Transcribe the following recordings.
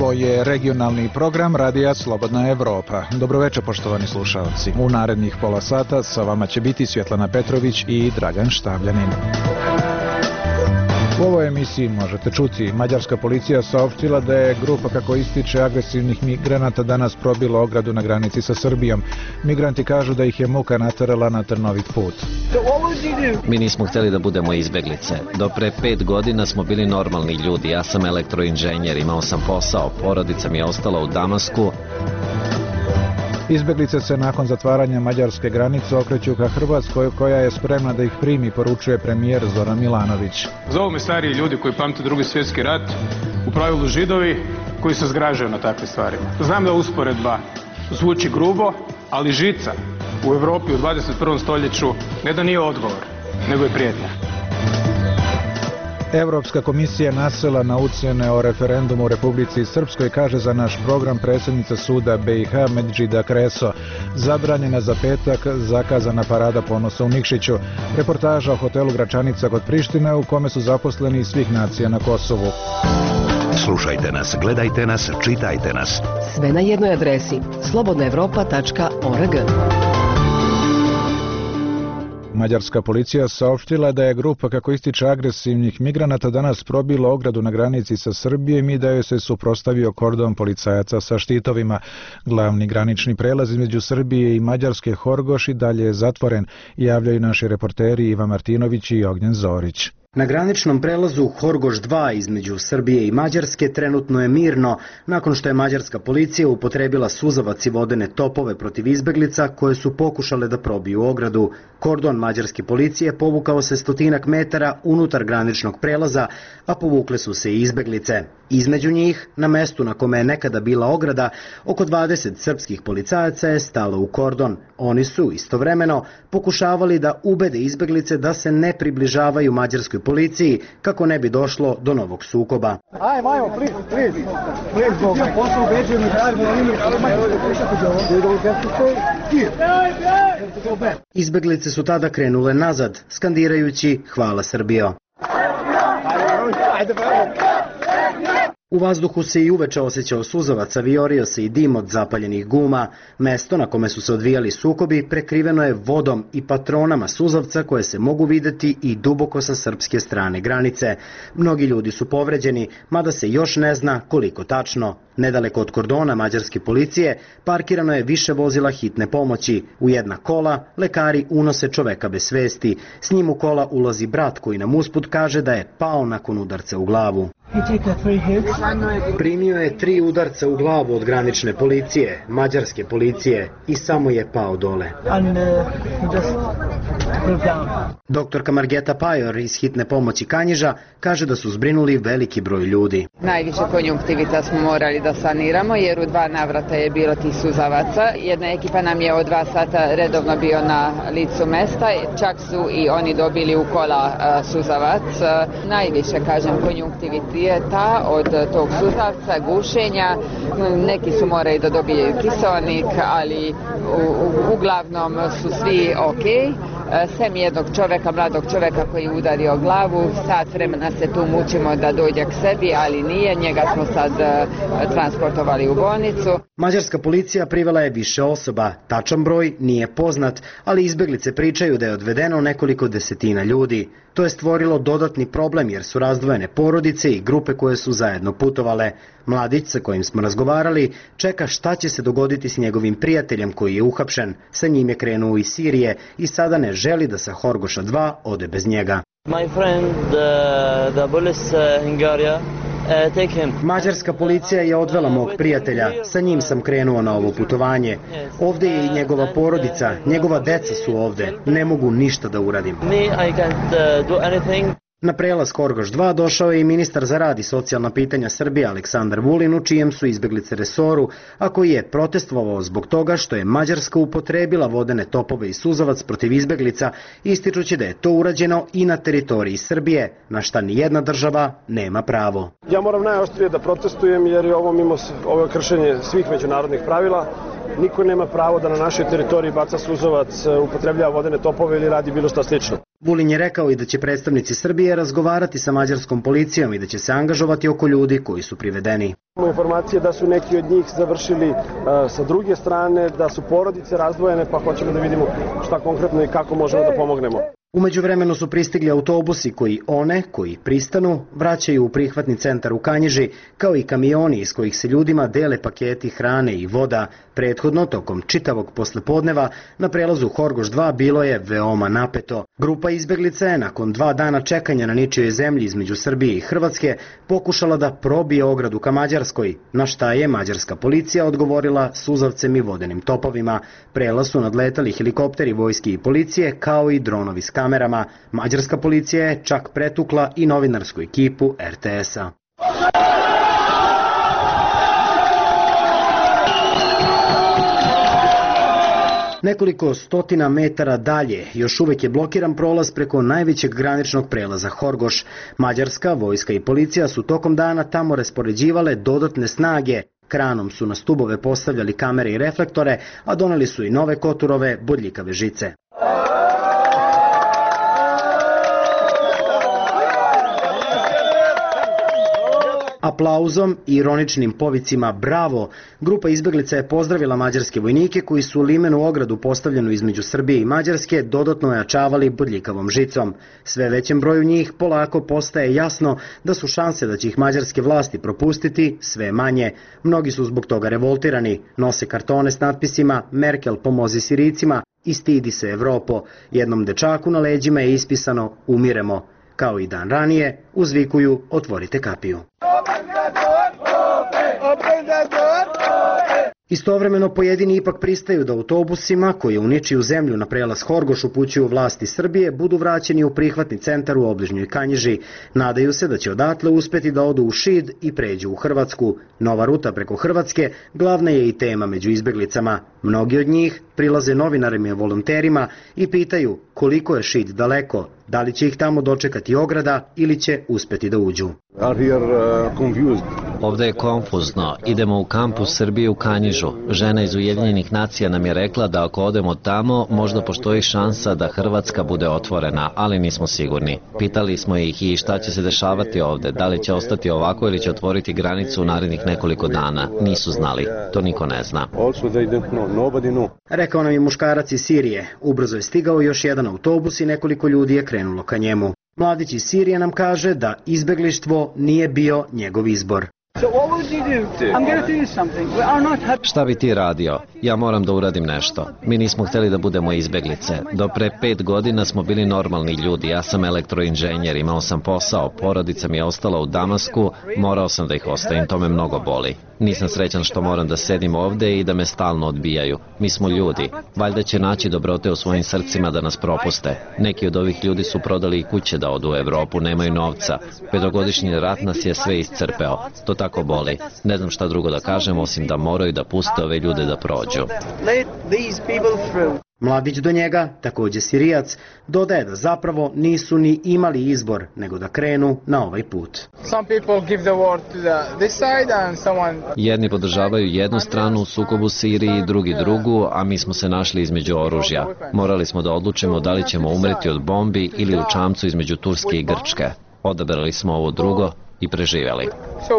Ovo je regionalni program Radija Slobodna Evropa. Dobroveče, poštovani slušalci. U narednih pola sata sa vama će biti Svjetlana Petrović i Dragan Štavljanin. U ovoj emisiji možete čuti, mađarska policija saopštila da je grupa, kako ističe, agresivnih migranata danas probila ogradu na granici sa Srbijom. Migranti kažu da ih je muka naterala na trnovit put. Mi nismo htjeli da budemo izbeglice. Do pre 5 godina smo bili normalni ljudi. Ja sam elektroinženjer, imao sam posao, porodica mi je ostala u Damasku. Izbeglice se nakon zatvaranja mađarske granice okreću ka Hrvatskoj, koja je spremna da ih primi, poručuje premijer Zoran Milanović. Zovu me stariji ljudi koji pamte Drugi svjetski rat, u pravilu Židovi koji se zgražaju na takve stvari. Znam da usporedba zvuči grubo, ali žica u Europi u 21. stoljeću ne da nije odgovor, nego je prijetnja. Evropska komisija nasela na ucjene o referendumu u Republici Srpskoj, kaže za naš program predsjednica suda BiH Medžida Kreso. Zabranjena za petak zakazana parada ponosa u Nikšiću. Reportaža o hotelu Gračanica kod Prištine, u kome su zaposleni iz svih nacija na Kosovu. Slušajte nas, gledajte nas, čitajte nas. Sve na jednoj adresi slobodnaevropa.org. Mađarska policija saopštila da je grupa, kako ističe, agresivnih migranata danas probila ogradu na granici sa Srbijom i da joj se suprotstavio kordon policajaca sa štitovima. Glavni granični prelaz između Srbije i Mađarske, Horgoš, i dalje je zatvoren, javljaju naši reporteri Ivan Martinović i Ognjen Zorić. Na graničnom prelazu Horgoš 2 između Srbije i Mađarske trenutno je mirno, nakon što je mađarska policija upotrebila suzavac i vodene topove protiv izbeglica koje su pokušale da probiju ogradu. Kordon mađarske policije povukao se 100 metara unutar graničnog prelaza, a povukle su se i izbeglice. Između njih, na mestu na kome je nekada bila ograda, oko 20 srpskih policajaca je stalo u kordon. Oni su istovremeno pokušavali da ubede izbeglice da se ne približavaju mađarskoj policiji kako ne bi došlo do novog sukoba. Izbeglice su tada krenule nazad, skandirajući "Hvala Srbijo". U vazduhu se i uveče osjećao suzavac, a viorio se i dim od zapaljenih guma. Mesto na kome su se odvijali sukobi prekriveno je vodom i patronama suzavca koje se mogu videti i duboko sa srpske strane granice. Mnogi ljudi su povređeni, mada se još ne zna koliko tačno. Nedaleko od kordona mađarske policije parkirano je više vozila hitne pomoći. U jedna kola lekari unose čoveka bez svesti. S njim u kola ulazi brat koji nam usput kaže da je pao nakon udarca u glavu. Primio je 3 udarca u glavu od granične policije, mađarske policije, i samo je pao dole. Doktorka Margeta Pajor iz hitne pomoći Kanjiža kaže da su zbrinuli veliki broj ljudi. Najviše konjunktivita smo morali da saniramo jer u 2 navrata je bilo tih suzavaca. Jedna ekipa nam je od 2 sata redovno bio na licu mesta, čak su i oni dobili u kola suzavac. Najviše, kažem, konjunktiviteta od tog suzavca, gušenja. Neki su morali da dobiju kiseonik, ali uglavnom su svi okej. Sem jednog čoveka, mladog čoveka koji je udario glavu, sat vremena se tu mučimo da dođe k sebi, ali nije, njega smo sad transportovali u bolnicu. Mađarska policija privela je više osoba, tačan broj nije poznat, ali izbeglice pričaju da je odvedeno nekoliko desetina ljudi. To je stvorilo dodatni problem jer su razdvojene porodice i grupe koje su zajedno putovale. Mladić sa kojim smo razgovarali čeka šta će se dogoditi s njegovim prijateljem koji je uhapšen. Sa njim je krenuo iz Sirije i sada ne želi da sa Horgoša 2 ode bez njega. Mađarska policija je odvela mog prijatelja, sa njim sam krenuo na ovo putovanje. Ovdje je i njegova porodica, njegova deca su ovdje, ne mogu ništa da uradim. Na prelaz Horgoš 2 došao je i ministar za rad i socijalna pitanja Srbije Aleksandar Vulin, u čijem su izbeglice resoru, a koji je protestovao zbog toga što je Mađarska upotrebila vodene topove i suzavac protiv izbeglica, ističući da je to urađeno i na teritoriji Srbije, na šta nijedna država nema pravo. Ja moram najoštrije da protestujem jer je ovo je kršenje svih međunarodnih pravila. Niko nema pravo da na našoj teritoriji baca suzavac, upotrebljava vodene topove ili radi bilo šta slično. Vulin je rekao i da će predstavnici Srbije razgovarati sa mađarskom policijom i da će se angažovati oko ljudi koji su privedeni. Imamo informacije da su neki od njih završili sa druge strane, da su porodice razdvojene, pa hoćemo da vidimo šta konkretno i kako možemo da pomognemo. U međuvremenu su pristigli autobusi koji pristanu vraćaju u prihvatni centar u Kanjiži, kao i kamioni iz kojih se ljudima dele paketi hrane i voda. Prethodno, tokom čitavog poslepodneva, na prelazu Horgoš 2 bilo je veoma napeto. Grupa izbeglica je, nakon 2 dana čekanja na ničijoj zemlji između Srbije i Hrvatske, pokušala da probije ogradu ka Mađarskoj, na šta je mađarska policija odgovorila suzavcem i vodenim topovima. Prelaz su nadletali helikopteri vojske i policije, kao i dronovi s kamerama. Mađarska policija je čak pretukla i novinarsku ekipu RTS-a. Nekoliko stotina metara dalje još uvek je blokiran prolaz preko najvećeg graničnog prelaza Horgoš. Mađarska vojska i policija su tokom dana tamo raspoređivale dodatne snage. Kranom su na stubove postavljali kamere i reflektore, a doneli su i nove koturove bodljikave žice. Aplauzom i ironičnim povicima bravo, grupa izbeglica je pozdravila mađarske vojnike koji su limenu ogradu postavljenu između Srbije i Mađarske dodatno ojačavali bodljikavom žicom. Sve većem broju njih polako postaje jasno da su šanse da će ih mađarske vlasti propustiti sve manje. Mnogi su zbog toga revoltirani, nose kartone s natpisima Merkel pomozi Sirijcima i stidi se Evropo. Jednom dečaku na leđima je ispisano umiremo. Kao i dan ranije, uzvikuju otvorite kapiju. Istovremeno pojedini ipak pristaju da autobusima koji u ničiju zemlju na prelaz Horgoš upućuju vlasti Srbije budu vraćeni u prihvatni centar u obližnjoj Kanjiži. Nadaju se da će odatle uspeti da odu u Šid i pređu u Hrvatsku. Nova ruta preko Hrvatske glavna je i tema među izbeglicama. Mnogi od njih prilaze novinarima i volonterima i pitaju koliko je Šid daleko, da li će ih tamo dočekati ograda ili će uspeti da uđu. Ovde je konfuzno. Idemo u kamp u Srbiji u Kanjižu. Žena iz Ujedinjenih nacija nam je rekla da ako odemo tamo, možda postoji šansa da Hrvatska bude otvorena, ali nismo sigurni. Pitali smo ih i šta će se dešavati ovde, da li će ostati ovako ili će otvoriti granicu u narednih nekoliko dana. Nisu znali. To niko ne zna. Rekao nam je muškarac iz Sirije. Ubrzo je stigao još jedan autobus i nekoliko ljudi je krenulo ka njemu. Mladić iz Sirije nam kaže da izbeglištvo nije bio njegov izbor. Šta bi ti radio? Ja moram da uradim nešto. Mi nismo hteli da budemo izbeglice. Do pre 5 godina smo bili normalni ljudi. Ja sam elektroinženjer, imao sam posao, porodica mi je ostala u Damasku, morao sam da ih ostavim, to me mnogo boli. Nisam srećan što moram da sedim ovde i da me stalno odbijaju. Mi smo ljudi. Valjda će naći dobrote u svojim srcima da nas propuste. Neki od ovih ljudi su prodali i kuće da odu u Evropu, nemaju novca. 5-godišnji rat nas je sve iscrpeo. To tako boli. Ne znam šta drugo da kažem osim da moraju da puste ove ljude da prođu. Mladić do njega, takođe Sirijac, dodaje da zapravo nisu ni imali izbor, nego da krenu na ovaj put. Jedni podržavaju jednu stranu u sukobu u Siriji, drugi drugu, a mi smo se našli između oružja. Morali smo da odlučimo da li ćemo umreti od bombi ili u čamcu između Turske i Grčke. Odabrali smo ovo drugo i preživjeli.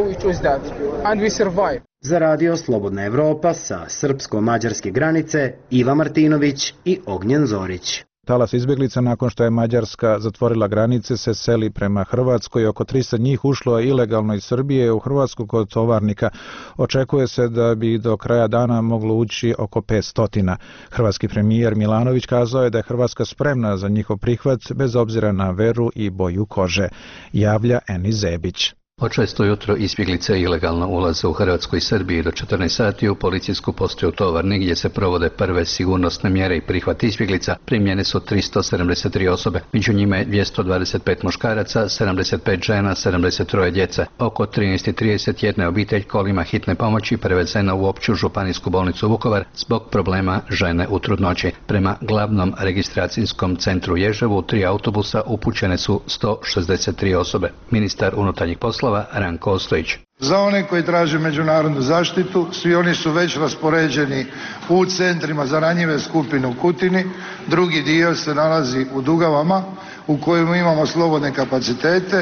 Za Radio Slobodna Evropa sa srpsko-mađarske granice Iva Martinović i Ognjen Zorić. Talas izbjeglica nakon što je Mađarska zatvorila granice se seli prema Hrvatskoj. Oko 300 njih ušlo je ilegalno iz Srbije u Hrvatsku kod tovarnika. Očekuje se da bi do kraja dana moglo ući oko 500. Hrvatski premijer Milanović kazao je da je Hrvatska spremna za njihov prihvat bez obzira na veru i boju kože. Javlja Eni Zebić. Od 6 jutro izbjeglice ilegalno ulaze u Hrvatsku i Srbiji. Do 14 sati u policijsku postaju Tovarnik gdje se provode prve sigurnosne mjere i prihvat izbjeglica. Primljene su 373 osobe. Među njima je 225 muškaraca, 75 žena, 73 djece. Oko 13:30 jedna obitelj kolima hitne pomoći prevezena u opću županijsku bolnicu Vukovar zbog problema žene u trudnoći. Prema glavnom registracijskom centru Ježevu 3 autobusa upućene su 163 osobe. Ministar unutarnjih poslova Ranko Ostojić. Za one koji traže međunarodnu zaštitu, svi oni su već raspoređeni u centrima za ranjive skupine u Kutini, drugi dio se nalazi u Dugavama, u kojemu imamo slobodne kapacitete.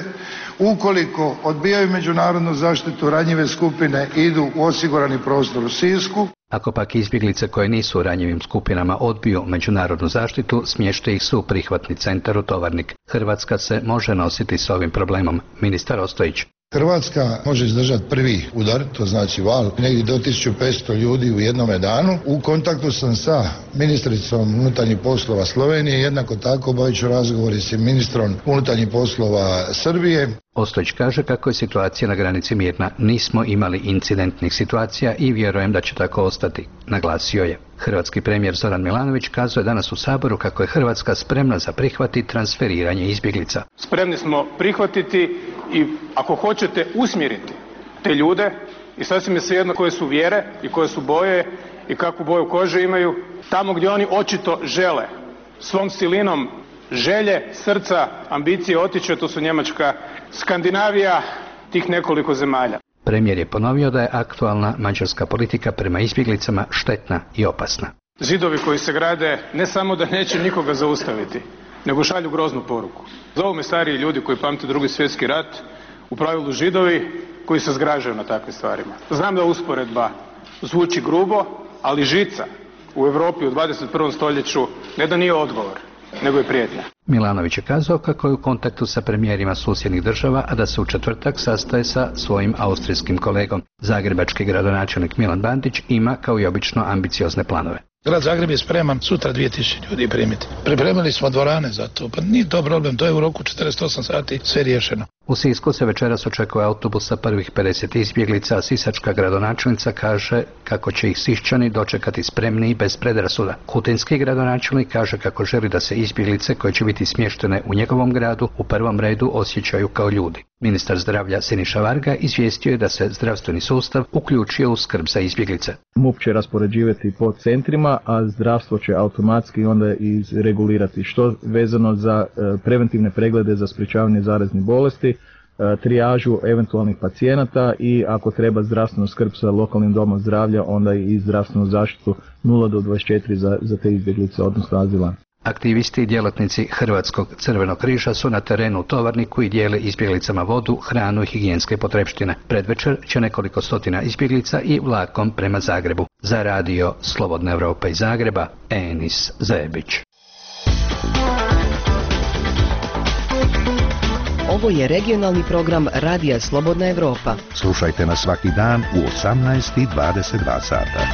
Ukoliko odbijaju međunarodnu zaštitu, ranjive skupine idu u osigurani prostor u Sisku. Ako pak izbjeglice koje nisu u ranjivim skupinama odbiju međunarodnu zaštitu, smješta ih su u prihvatni centar u Tovarnik. Hrvatska se može nositi s ovim problemom. Ministar Ostojić. Hrvatska može izdržati prvi udar, to znači val, negdje do 1500 ljudi u jednome danu. U kontaktu sam sa ministricom unutarnjih poslova Slovenije, jednako tako obavit ću razgovori s ministrom unutarnjih poslova Srbije. Ostojić kaže kako je situacija na granici mirna. Nismo imali incidentnih situacija i vjerujem da će tako ostati, naglasio je. Hrvatski premijer Zoran Milanović kazao je danas u Saboru kako je Hrvatska spremna za prihvat i transferiranje izbjeglica. Spremni smo prihvatiti i ako hoćete usmjeriti te ljude i sasvim je svejedno koje su vjere i koje su boje i kakvu boju kože imaju, tamo gdje oni očito žele svom silinom želje, srca, ambicije otići, to su Njemačka, Skandinavija, tih nekoliko zemalja. Premijer je ponovio da je aktualna mađarska politika prema izbjeglicama štetna i opasna. Zidovi koji se grade ne samo da neće nikoga zaustaviti, nego šalju groznu poruku. Zovu me stariji ljudi koji pamte Drugi svjetski rat, u pravilu Židovi koji se zgražaju na takvim stvarima. Znam da usporedba zvuči grubo, ali žica u Europi u 21. stoljeću ne da nije odgovor, nego je prijetnja. Milanović je kazao kako je u kontaktu sa premijerima susjednih država, a da se u četvrtak sastaje sa svojim austrijskim kolegom. Zagrebački gradonačelnik Milan Bandić ima, kao i obično, ambiciozne planove. Grad Zagreb je spreman sutra 2000 ljudi primiti. Pripremili smo dvorane za to, pa nije to problem, to je u roku 48 sati sve riješeno. U Sisku se večeras očekuje autobus sa prvih 50 izbjeglica, a sisačka gradonačelnica kaže kako će ih Siščani dočekati spremni i bez predrasuda. Kutinski gradonačelnik kaže kako želi da se izbjeglice koje će biti smještene u njegovom gradu u prvom redu osjećaju kao ljudi. Ministar zdravlja Siniša Varga izvijestio je da se zdravstveni sustav uključio u skrb za izbjeglice. MUP će raspoređivati po centrima, a zdravstvo će automatski onda izregulirati što vezano za preventivne preglede za sprječavanje zaraznih bolesti, trijažu eventualnih pacijenata i ako treba zdravstvenu skrb sa lokalnim domom zdravlja, onda i zdravstvenu zaštitu 0 do 24 za te izbjeglice, odnosno azilante. Aktivisti i djelatnici Hrvatskog crvenog križa su na terenu u Tovarniku i dijele izbjeglicama vodu, hranu i higijenske potrepštine. Predvečer će nekoliko stotina izbjeglica i vlakom prema Zagrebu. Za radio Slobodna Evropa iz Zagreba, Enis Zajebić. Ovo je regionalni program Radija Slobodna Evropa. Slušajte nas svaki dan u 18:22 sata.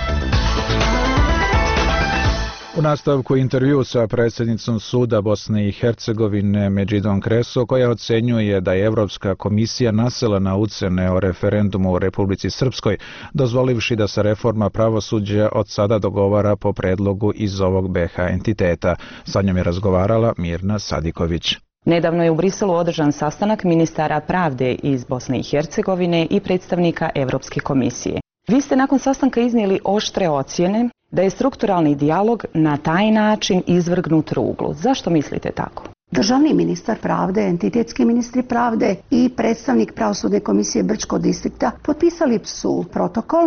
U nastavku intervju sa predsjednicom suda Bosne i Hercegovine Medžidom Kreso, koja ocenjuje da je Evropska komisija nasela na ucjene o referendumu u Republici Srpskoj, dozvolivši da se reforma pravosuđa od sada dogovara po predlogu iz ovog BiH entiteta. Sa njom je razgovarala Mirna Sadiković. Nedavno je u Briselu održan sastanak ministara pravde iz Bosne i Hercegovine i predstavnika Evropske komisije. Vi ste nakon sastanka iznijeli oštre ocjene da je strukturalni dijalog na taj način izvrgnut ruglu. Zašto mislite tako? Državni ministar pravde, entitetski ministri pravde i predstavnik pravosudne komisije Brčkog distrikta potpisali su protokol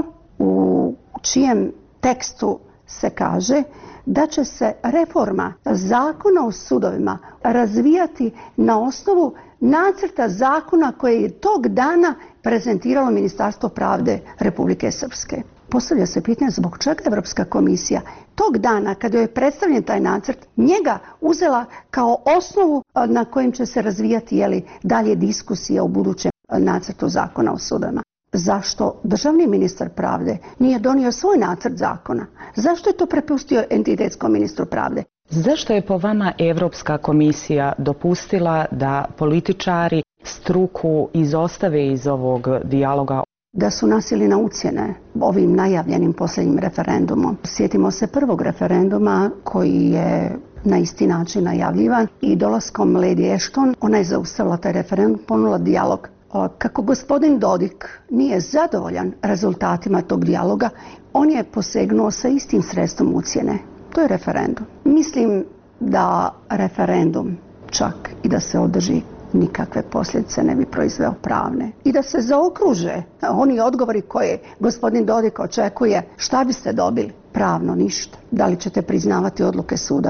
u čijem tekstu se kaže da će se reforma zakona o sudovima razvijati na osnovu nacrta zakona koje je tog dana prezentiralo Ministarstvo pravde Republike Srpske. Postavlja se pitanje zbog čega Evropska komisija tog dana kada je predstavljen taj nacrt njega uzela kao osnovu na kojim će se razvijati dalje diskusija u budućem nacrtu zakona o sudovima. Zašto državni ministar pravde nije donio svoj nacrt zakona? Zašto je to prepustio entitetskom ministru pravde? Zašto je po vama Evropska komisija dopustila da političari struku izostave iz ovog dijaloga? Da su nasili na ucjene ovim najavljenim posljednjim referendumom. Sjetimo se prvog referenduma koji je na isti način najavljivan i dolaskom Lady Ashton ona je zaustavila taj referendum, ponudila dijalog. Kako gospodin Dodik nije zadovoljan rezultatima tog dijaloga, on je posegnuo sa istim sredstvom ucjene. To je referendum. Mislim da referendum čak i da se održi nikakve posljedice ne bi proizveo pravne. I da se zaokruže oni odgovori koje gospodin Dodik očekuje, šta biste dobili? Pravno ništa. Da li ćete priznavati odluke suda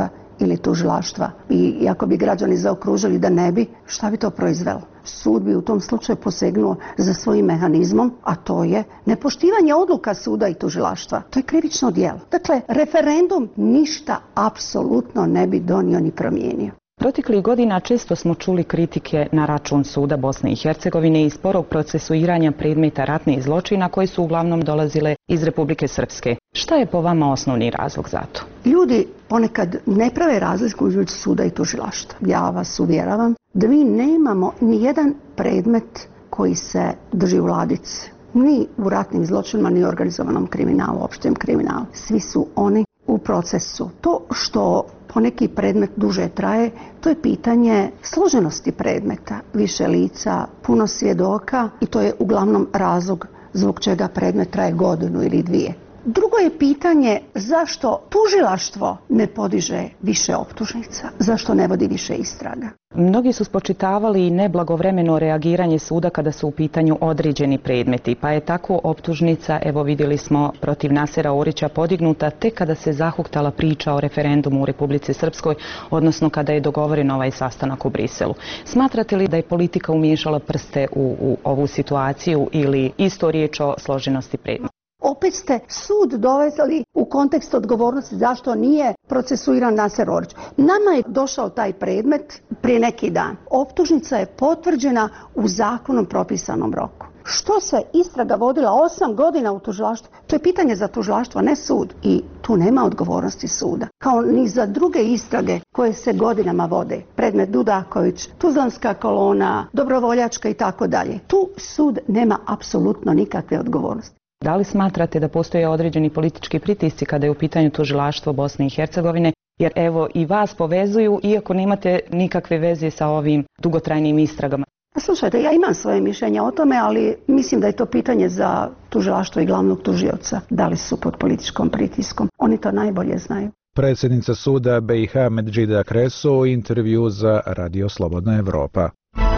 ili tužilaštva i ako bi građani zaokružili da ne bi, šta bi to proizvelo? Sud bi u tom slučaju posegnuo za svojim mehanizmom, a to je nepoštivanje odluka suda i tužilaštva. To je krivično djelo. Dakle, referendum ništa apsolutno ne bi donio ni promijenio. Proteklih godina često smo čuli kritike na račun suda Bosne i Hercegovine i sporog procesuiranja predmeta ratnih zločina koji su uglavnom dolazile iz Republike Srpske. Šta je po vama osnovni razlog za to? Ljudi ponekad ne prave razliku između suda i tužilaštva. Ja vas uvjeravam da mi nemamo ni jedan predmet koji se drži u ladici. Ni u ratnim zločinima, ni u organizovanom kriminalu, opštem kriminalu. Svi su oni u procesu. To što poneki predmet duže traje, to je pitanje složenosti predmeta, više lica, puno svjedoka i to je uglavnom razlog zbog čega predmet traje godinu ili dvije. Drugo je pitanje zašto tužilaštvo ne podiže više optužnica, zašto ne vodi više istraga. Mnogi su spočitavali i neblagovremeno reagiranje suda kada su u pitanju određeni predmeti, pa je tako optužnica, evo vidjeli smo, protiv Nasera Orića podignuta tek kada se zahuktala priča o referendumu u Republici Srpskoj, odnosno kada je dogovoren ovaj sastanak u Briselu. Smatrate li da je politika umiješala prste u ovu situaciju ili isto riječ o složenosti predmeta? Opet ste sud dovezali u kontekst odgovornosti zašto nije procesuiran Naser Orić. Nama je došao taj predmet prije neki dan. Optužnica je potvrđena u zakonom propisanom roku. Što se istraga vodila 8 godina u tužilaštvu? To je pitanje za tužilaštvo, ne sud. I tu nema odgovornosti suda. Kao ni za druge istrage koje se godinama vode. Predmet Dudaković, Tuzlanska kolona, Dobrovoljačka i tako dalje. Tu sud nema apsolutno nikakve odgovornosti. Da li smatrate da postoje određeni politički pritisci kada je u pitanju tužilaštvo Bosne i Hercegovine? Jer evo i vas povezuju, iako nemate nikakve veze sa ovim dugotrajnim istragama. Slušajte, ja imam svoje mišljenje o tome, ali mislim da je to pitanje za tužilaštvo i glavnog tužioca. Da li su pod političkom pritiskom? Oni to najbolje znaju. Predsjednica suda BiH Medžida Kreso u intervju za Radio Slobodna Evropa.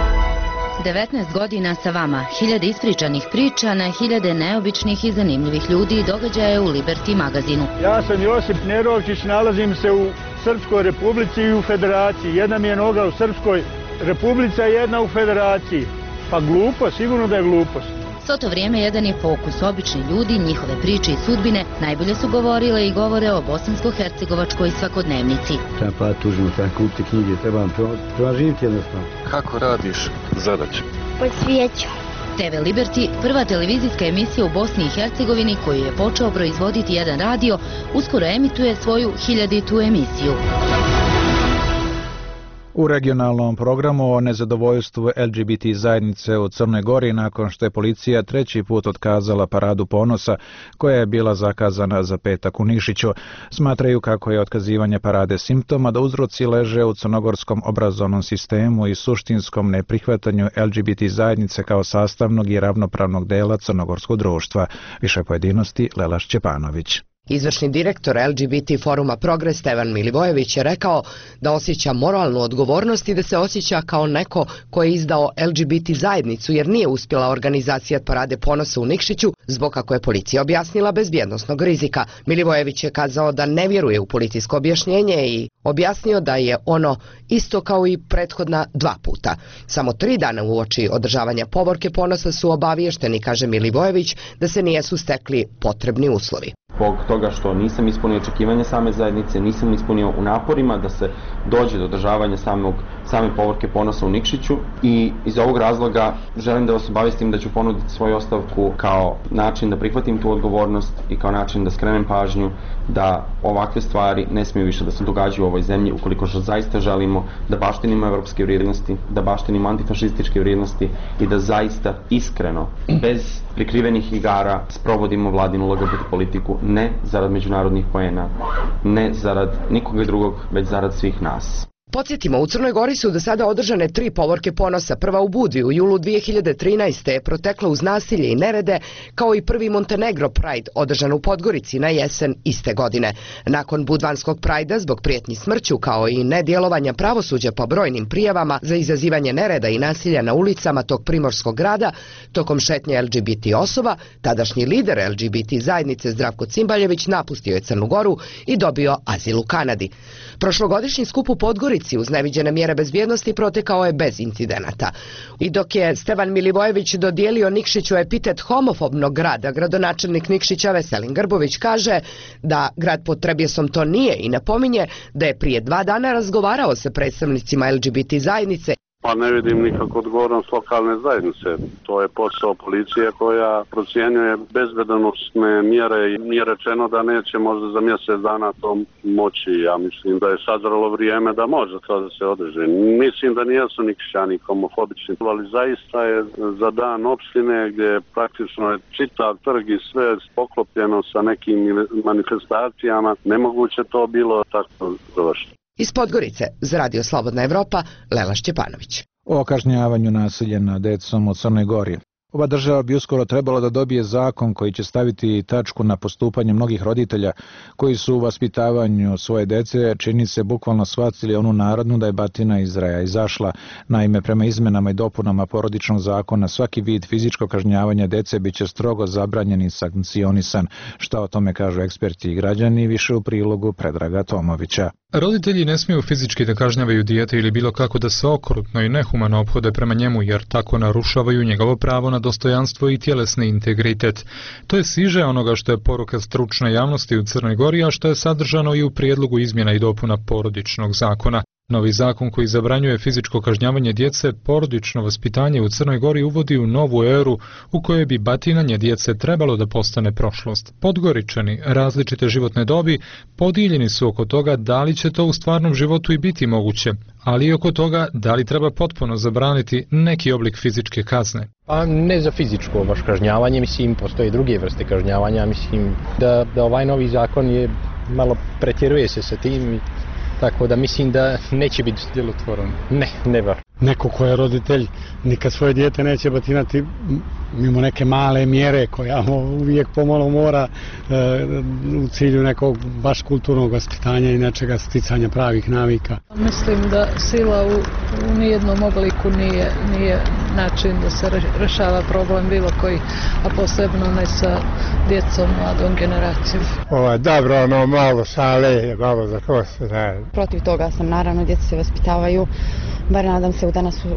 19 godina sa vama, 1000 ispričanih priča na 1000 neobičnih i zanimljivih ljudi i događaja u Liberty magazinu. Ja sam Josip Nerovčić, nalazim se u Srpskoj republici i u federaciji. Jedna mi je noga u Srpskoj republici, a jedna u federaciji. Pa glupo, sigurno da je glupost. Svo to vrijeme jedan je fokus, obični ljudi, njihove priče i sudbine najbolje su govorile i govore o bosansko-hercegovačkoj svakodnevnici. Treba pa tužimo, treba kupiti knjige, treba živjeti jednostavno. Kako radiš zadaću? Po svijeću. TV Liberty, prva televizijska emisija u Bosni i Hercegovini koju je počeo proizvoditi jedan radio, uskoro emituje svoju 1000. emisiju. U regionalnom programu o nezadovoljstvu LGBT zajednice u Crnoj Gori nakon što je policija 3. put otkazala paradu ponosa koja je bila zakazana za petak u Nišiću. Smatraju kako je otkazivanje parade simptoma da uzroci leže u crnogorskom obrazovnom sistemu i suštinskom neprihvatanju LGBT zajednice kao sastavnog i ravnopravnog dela crnogorskog društva. Više pojedinosti Lela Šćepanović. Izvršni direktor LGBT foruma Progres Stevan Milivojević je rekao da osjeća moralnu odgovornost i da se osjeća kao neko ko je izdao LGBT zajednicu jer nije uspjela organizacija parade ponosa u Nikšiću zbog, kako je policija objasnila, bezbjednosnog rizika. Milivojević je kazao da ne vjeruje u policijsko objašnjenje i objasnio da je ono isto kao i prethodna 2 puta. Samo 3 dana uoči održavanja povorke ponosa su obavješteni, kaže Milivojević, da se nijesu stekli potrebni uslovi. Zbog toga što nisam ispunio očekivanja same zajednice, nisam ispunio u naporima da se dođe do održavanja same povorke ponosa u Nikšiću i iz ovog razloga želim da vas obavistim da ću ponuditi svoju ostavku kao način da prihvatim tu odgovornost i kao način da skrenem pažnju da ovakve stvari ne smiju više da se događaju u ovoj zemlji ukoliko zaista želimo da baštinimo evropske vrijednosti, da baštinimo antifašističke vrijednosti i da zaista iskreno, bez prikrivenih igara, sprovodimo vladinu LGBT politiku, ne zarad međunarodnih poena, ne zarad nikoga drugog, već zarad svih nas. Podsjetimo, u Crnoj Gori su do sada održane 3 povorke ponosa. Prva u Budvi u julu 2013. je protekla uz nasilje i nerede, kao i prvi Montenegro Pride održan u Podgorici na jesen iste godine. Nakon budvanskog prajda, zbog prijetnji smrću kao i nedjelovanja pravosuđa po brojnim prijavama za izazivanje nereda i nasilja na ulicama tog primorskog grada, tokom šetnje LGBT osoba, tadašnji lider LGBT zajednice Zdravko Cimbaljević napustio je Crnu Goru i dobio azil u Kanadi. Prošlogodišnji skup u Podgorici uz neviđene mjere bezbjednosti protekao je bez incidenata. I dok je Stevan Milivojević dodijelio Nikšiću epitet homofobnog grada, gradonačelnik Nikšića Veselin Grbović kaže da grad pod Trebjesom to nije i napominje da je prije 2 dana razgovarao sa predstavnicima LGBT zajednice. Pa ne vidim nikakvu odgovornost lokalne zajednice. To je posao policije koja procjenjuje bezbednosne mjere i nije rečeno da neće možda za mjesec dana to moći. Ja mislim da je sazrelo vrijeme da može to da se održi. Mislim da nijesu Nikšićani homofobični, ali zaista je za dan opštine gdje praktično je čitav trg i sve poklopljeno sa nekim manifestacijama, nemoguće to bilo tako završiti. Iz Podgorice, za Radio Slobodna Evropa, Lela Šćepanović. O kažnjavanju nasilja nad decom u Crnoj Gori. Ova država bi uskoro trebala da dobije zakon koji će staviti tačku na postupanje mnogih roditelja koji su u vaspitavanju svoje dece čini se bukvalno shvatili onu narodnu da je batina iz raja izašla. Naime, prema izmenama i dopunama porodičnog zakona svaki vid fizičkog kažnjavanja dece biće strogo zabranjen i sankcionisan. Šta o tome kažu eksperti i građani, više u prilogu Predraga Tomovića. Roditelji ne smiju fizički da kažnjavaju dijete ili bilo kako da se okrutno i nehumano ophode prema njemu, jer tako narušavaju njegovo pravo na dostojanstvo i tjelesni integritet. To je siže onoga što je poruka stručne javnosti u Crnoj Gori, a što je sadržano i u prijedlogu izmjena i dopuna porodičnog zakona. Novi zakon koji zabranjuje fizičko kažnjavanje djece, porodično vaspitanje u Crnoj Gori uvodi u novu eru u kojoj bi batinanje djece trebalo da postane prošlost. Podgoričani različite životne dobi podijeljeni su oko toga da li će to u stvarnom životu i biti moguće, ali i oko toga da li treba potpuno zabraniti neki oblik fizičke kazne. Pa ne za fizičko baš kažnjavanje, mislim, postoje druge vrste kažnjavanja, mislim da ovaj novi zakon je malo pretjeruje se sa tim. Tako da mislim da neće biti djelotvoran. Ne bar. Neko ko je roditelj nikad svoje dijete neće batinati mimo neke male mjere koja uvijek pomalo mora u cilju nekog baš kulturnog vaspitanja i nečega sticanja pravih navika. Mislim da sila u nijednom obliku nije način da se rešava problem bilo koji, a posebno ne sa djecom, mladom generacijom. Dobro, malo šale, malo za to se ne. Protiv toga sam, naravno, djeca se vaspitavaju, bar nadam se u danas u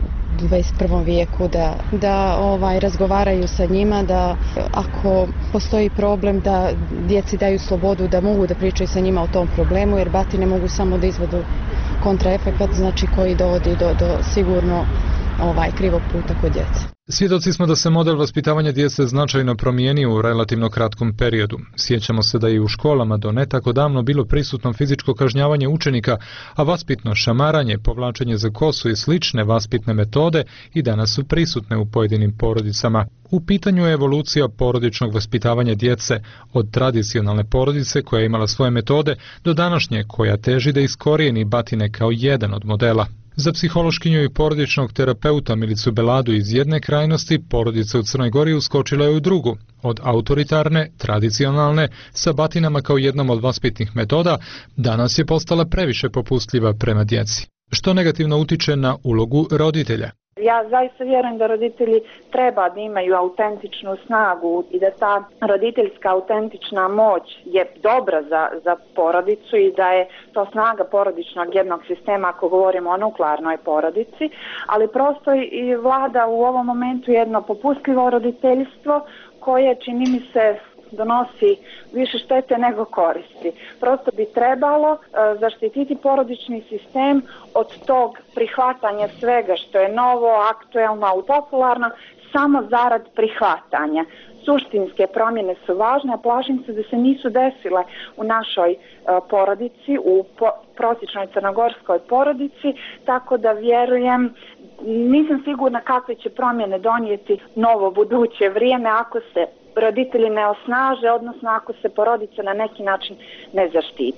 21. vijeku da razgovaraju sa njima, da ako postoji problem da djeci daju slobodu da mogu da pričaju sa njima o tom problemu, jer batine mogu samo da izvedu kontraefekat, znači koji dovodi do sigurno krivog puta kod djece. Svjedoci smo da se model vaspitavanja djece značajno promijenio u relativno kratkom periodu. Sjećamo se da je i u školama do ne tako davno bilo prisutno fizičko kažnjavanje učenika, a vaspitno šamaranje, povlačenje za kosu i slične vaspitne metode i danas su prisutne u pojedinim porodicama. U pitanju je evolucija porodičnog vaspitavanja djece, od tradicionalne porodice koja je imala svoje metode do današnje koja teži da iskorijeni batine kao jedan od modela. Za psihološkinju i porodičnog terapeuta Milicu Beladu iz jedne krajnosti, porodica u Crnoj Gori uskočila je u drugu, od autoritarne, tradicionalne, sa batinama kao jednom od vaspitnih metoda, danas je postala previše popustljiva prema djeci, što negativno utiče na ulogu roditelja. Ja zaista vjerujem da roditelji treba da imaju autentičnu snagu i da ta roditeljska autentična moć je dobra za porodicu i da je to snaga porodičnog jednog sistema ako govorimo o nuklearnoj porodici, ali prosto i vlada u ovom momentu jedno popustljivo roditeljstvo koje, čini mi se, donosi više štete nego koristi. Prosto bi trebalo zaštititi porodični sistem od tog prihvatanja svega što je novo, aktuelno i popularno, samo zarad prihvatanja. Suštinske promjene su važne, a plašim se da se nisu desile u našoj porodici, u prosječnoj crnogorskoj porodici, tako da vjerujem, nisam sigurna kakve će promjene donijeti novo buduće vrijeme ako se roditelji ne osnaže, odnosno ako se porodica na neki način ne zaštiti.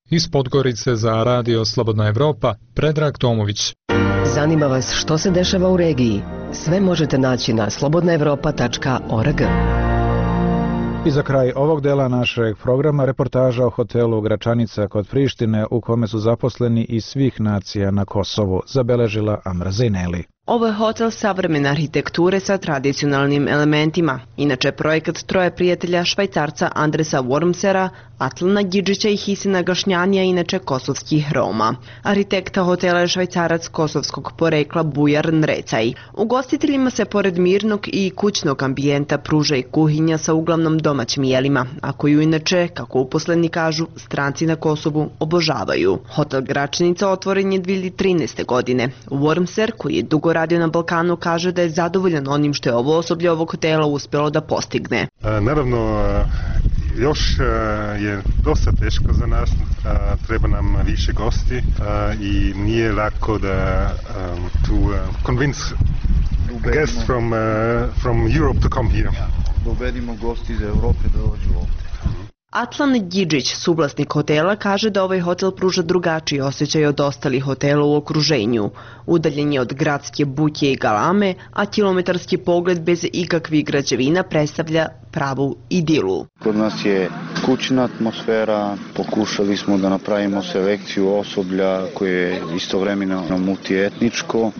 Iz Podgorice za Radio Slobodna Evropa, Predrag Tomović. Zanima vas što se dešava u regiji? Sve možete naći na slobodnaevropa.org. I za kraj ovog dela našeg programa reportaža o hotelu Gračanica kod Prištine u kome su zaposleni iz svih nacija na Kosovu, zabeležila Amra Zejneli. Ovo je hotel savremene arhitekture sa tradicionalnim elementima. Inače, projekat troje prijatelja Švajcarca Andresa Wormsera, Atlana Gidžića i Hisina Gašnjanija, inače kosovskih Roma. Arhitekta hotela je Švajcarac kosovskog porekla Bujar Nrecaj. Ugostiteljima se pored mirnog i kućnog ambijenta pruža i kuhinja sa uglavnom domaćim jelima, a koju inače, kako uposleni kažu, stranci na Kosovu obožavaju. Hotel Gračanica otvoren je 2013. godine. Wormser, koji je dugo radio na Balkanu, kaže da je zadovoljan onim što je ovo osoblje ovog hotela uspjelo da postigne. Naravno, još je dosta teško za nas, treba nam više gosti i nije lako da convince guests from Europe to come here. Dovedimo gosti iz Europe da dođu ovdje. Atlan Gidžić, suvlasnik hotela, kaže da ovaj hotel pruža drugačiji osjećaj od ostalih hotela u okruženju. Udaljen je od gradske buke i galame, a kilometarski pogled bez ikakvih građevina predstavlja pravu idilu. Kod nas je kućna atmosfera, pokušali smo da napravimo selekciju osoblja koje je istovremeno multietničko,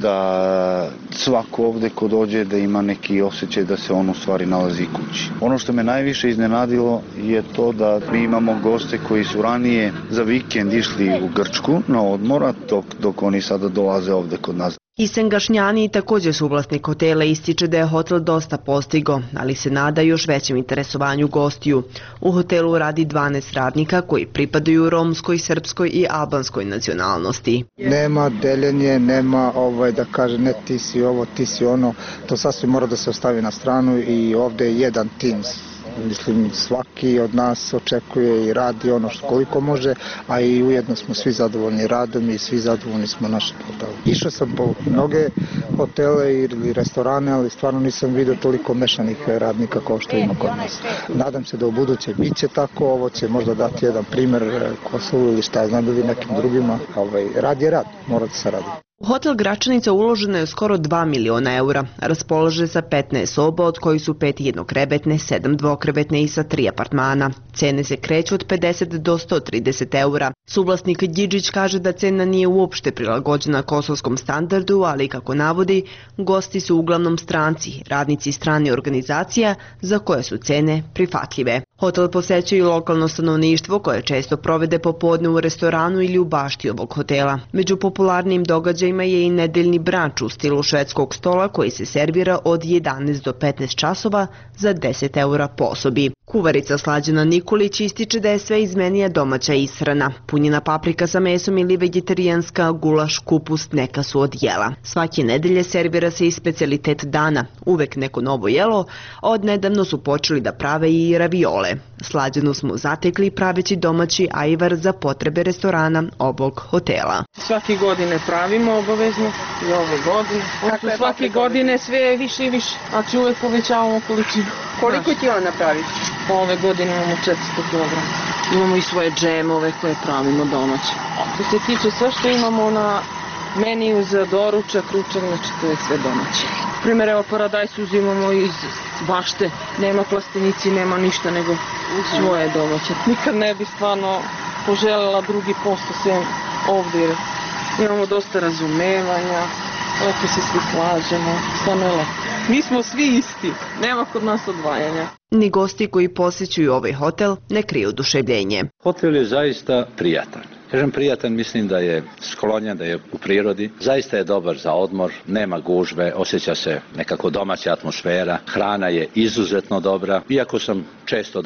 da svako ovdje ko dođe da ima neki osjećaj da se on u stvari nalazi kući. Ono što me najviše iznenadilo je to da mi imamo goste koji su ranije za vikend išli u Grčku na odmor, dok oni sada dolaze ovdje kod nas. Hisen Gašnjani, također suvlasnik hotela, ističe da je hotel dosta postigo, ali se nada još većem interesovanju gostiju. U hotelu radi 12 radnika koji pripadaju romskoj, srpskoj i albanskoj nacionalnosti. Nema deljenje, nema da kaže ne ti si ovo, ti si ono, to sasvim mora da se ostavi na stranu i ovdje je jedan tim. Mislim, svaki od nas očekuje i radi ono što koliko može, a i ujedno smo svi zadovoljni radom i svi zadovoljni smo našim hotelom. Išao sam po mnoge hotele ili restorane, ali stvarno nisam vidio toliko mešanih radnika kao što ima kod nas. Nadam se da u buduće bit će tako, ovo će možda dati jedan primjer Kosovu ili šta znam ili nekim drugima. Rad je rad, mora da se radi. U hotel Gračanica uloženo je skoro 2 miliona eura. Raspolaže sa 15 soba, od kojih su 5 jednokrevetne, 7 dvokrevetne i sa 3 apartmana. Cene se kreću od 50 do 130 eura. Suvlasnik Gidžić kaže da cena nije uopšte prilagođena kosovskom standardu, ali kako navodi, gosti su uglavnom stranci, radnici strane organizacija za koje su cene prihvatljive. Hotel posećuje lokalno stanovništvo koje često provede popodne u restoranu ili u bašti ovog hotela. Među popularnim događajima je i nedeljni branč u stilu švedskog stola koji se servira od 11 do 15 časova za 10 eura po osobi. Kuvarica Slađana Nikolić ističe da je sve izmenija domaća ishrana. Punjena paprika sa mesom ili vegetarijanska, gulaš, kupus neka su od jela. Svake nedelje servira se i specijalitet dana, uvek neko novo jelo, a od nedavno su počeli da prave i raviole. Slađanu smo zatekli praveći domaći ajvar za potrebe restorana ovog hotela. Svake godine pravimo obavezno i ove godine. Svake godine sve više i više, znači uvek povećavamo količinu. Koliko kila napraviti? Ove godine imamo 400 kg. Imamo i svoje džemove koje pravimo domaće. Što se tiče sve što imamo na meniju za doručak, ručak, znači to je sve domaće. Primjer, evo paradajs uzimamo iz bašte, nema plastenici, nema ništa nego svoje domaće. Nikad ne bi stvarno poželjela drugi posto sem ovdje jer imamo dosta razumevanja, lepo se svi slažemo, stvarno je lepo. Mi smo svi isti, nema kod nas odvajanja. Ni gosti koji posjećuju ovaj hotel ne kriju oduševljenje. Hotel je zaista prijatan. Kažem prijatan, mislim da je sklonjen, da je u prirodi. Zaista je dobar za odmor, nema gužve, osjeća se nekako domaća atmosfera. Hrana je izuzetno dobra. Iako sam često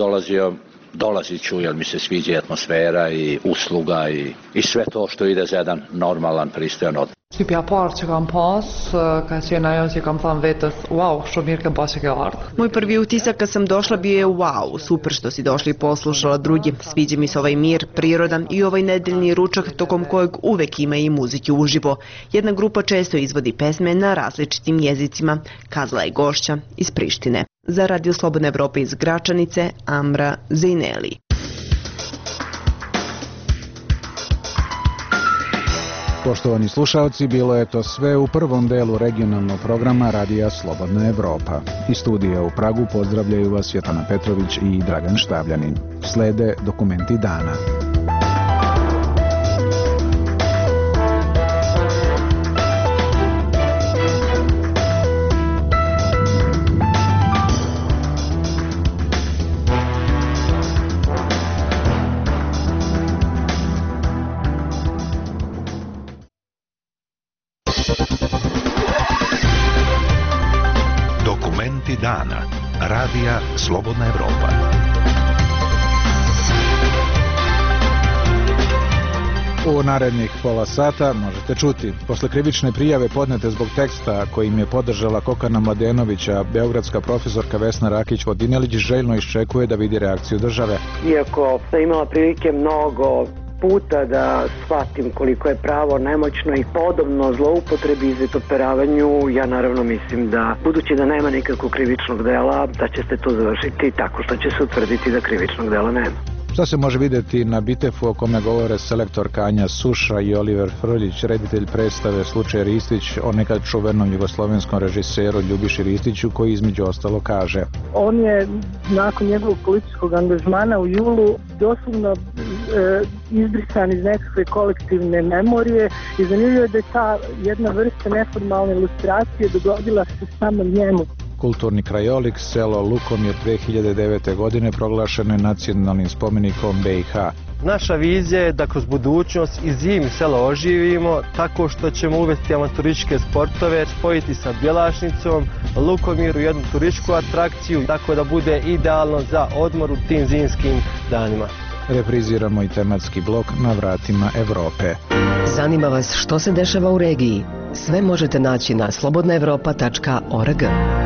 dolazit ću jer mi se sviđa atmosfera i usluga i sve to što ide za jedan normalan, pristojan odmor. Moj prvi utisak kad sam došla bio je wow, super što si došli i poslušala drugi. Sviđa mi se ovaj mir, prirodan i ovaj nedeljni ručak tokom kojeg uvek ima i muzike uživo. Jedna grupa često izvodi pesme na različitim jezicima, kazala je gošća iz Prištine. Za Radio Slobodna Evropa iz Gračanice, Amra Zejneli. Poštovani slušalci, bilo je to sve u prvom delu regionalnog programa Radija Slobodna Evropa. Iz studija u Pragu pozdravljaju vas Svjetlana Petrović i Dragan Štavljanin. Slede dokumenti dana. Dana. Radija Slobodna Evropa. U narednih pola sata možete čuti. Posle krivične prijave podnete zbog teksta kojim je podržala Kokana Mladenovića, beogradska profesorka Vesna Rakić-Vodinelić željno iščekuje da vidi reakciju države. Iako sam imala prilike mnogo puta da shvatim koliko je pravo nemoćno i podobno zloupotrebi i izvitoperavanju, ja naravno mislim da, budući da nema nikakvog krivičnog dela, da će se to završiti tako što će se utvrditi da krivičnog dela nema. Šta se može vidjeti na Bitefu o kome govore selektor Kanja Suša i Oliver Frljić, reditelj predstave Slučaj Ristić, o nekad čuvenom jugoslovenskom režiseru Ljubiši Ristiću, koji između ostalo kaže: On je nakon njegovog političkog angažmana u julu doslovno izbrisan iz nekakve kolektivne memorije i zanimljivo je da je ta jedna vrsta neformalne ilustracije dogodila se samo njemu. Kulturni krajolik selo Lukomir 2009. godine proglašeno je nacionalnim spomenikom BiH. Naša vizija je da kroz budućnost i zimi selo oživimo tako što ćemo uvesti avanturističke sportove, spojiti sa Bjelašnicom, Lukomir u jednu turističku atrakciju, tako da bude idealno za odmor u tim zimskim danima. Repriziramo i tematski blok Na vratima Evrope. Zanima vas što se dešava u regiji? Sve možete naći na slobodnaevropa.org.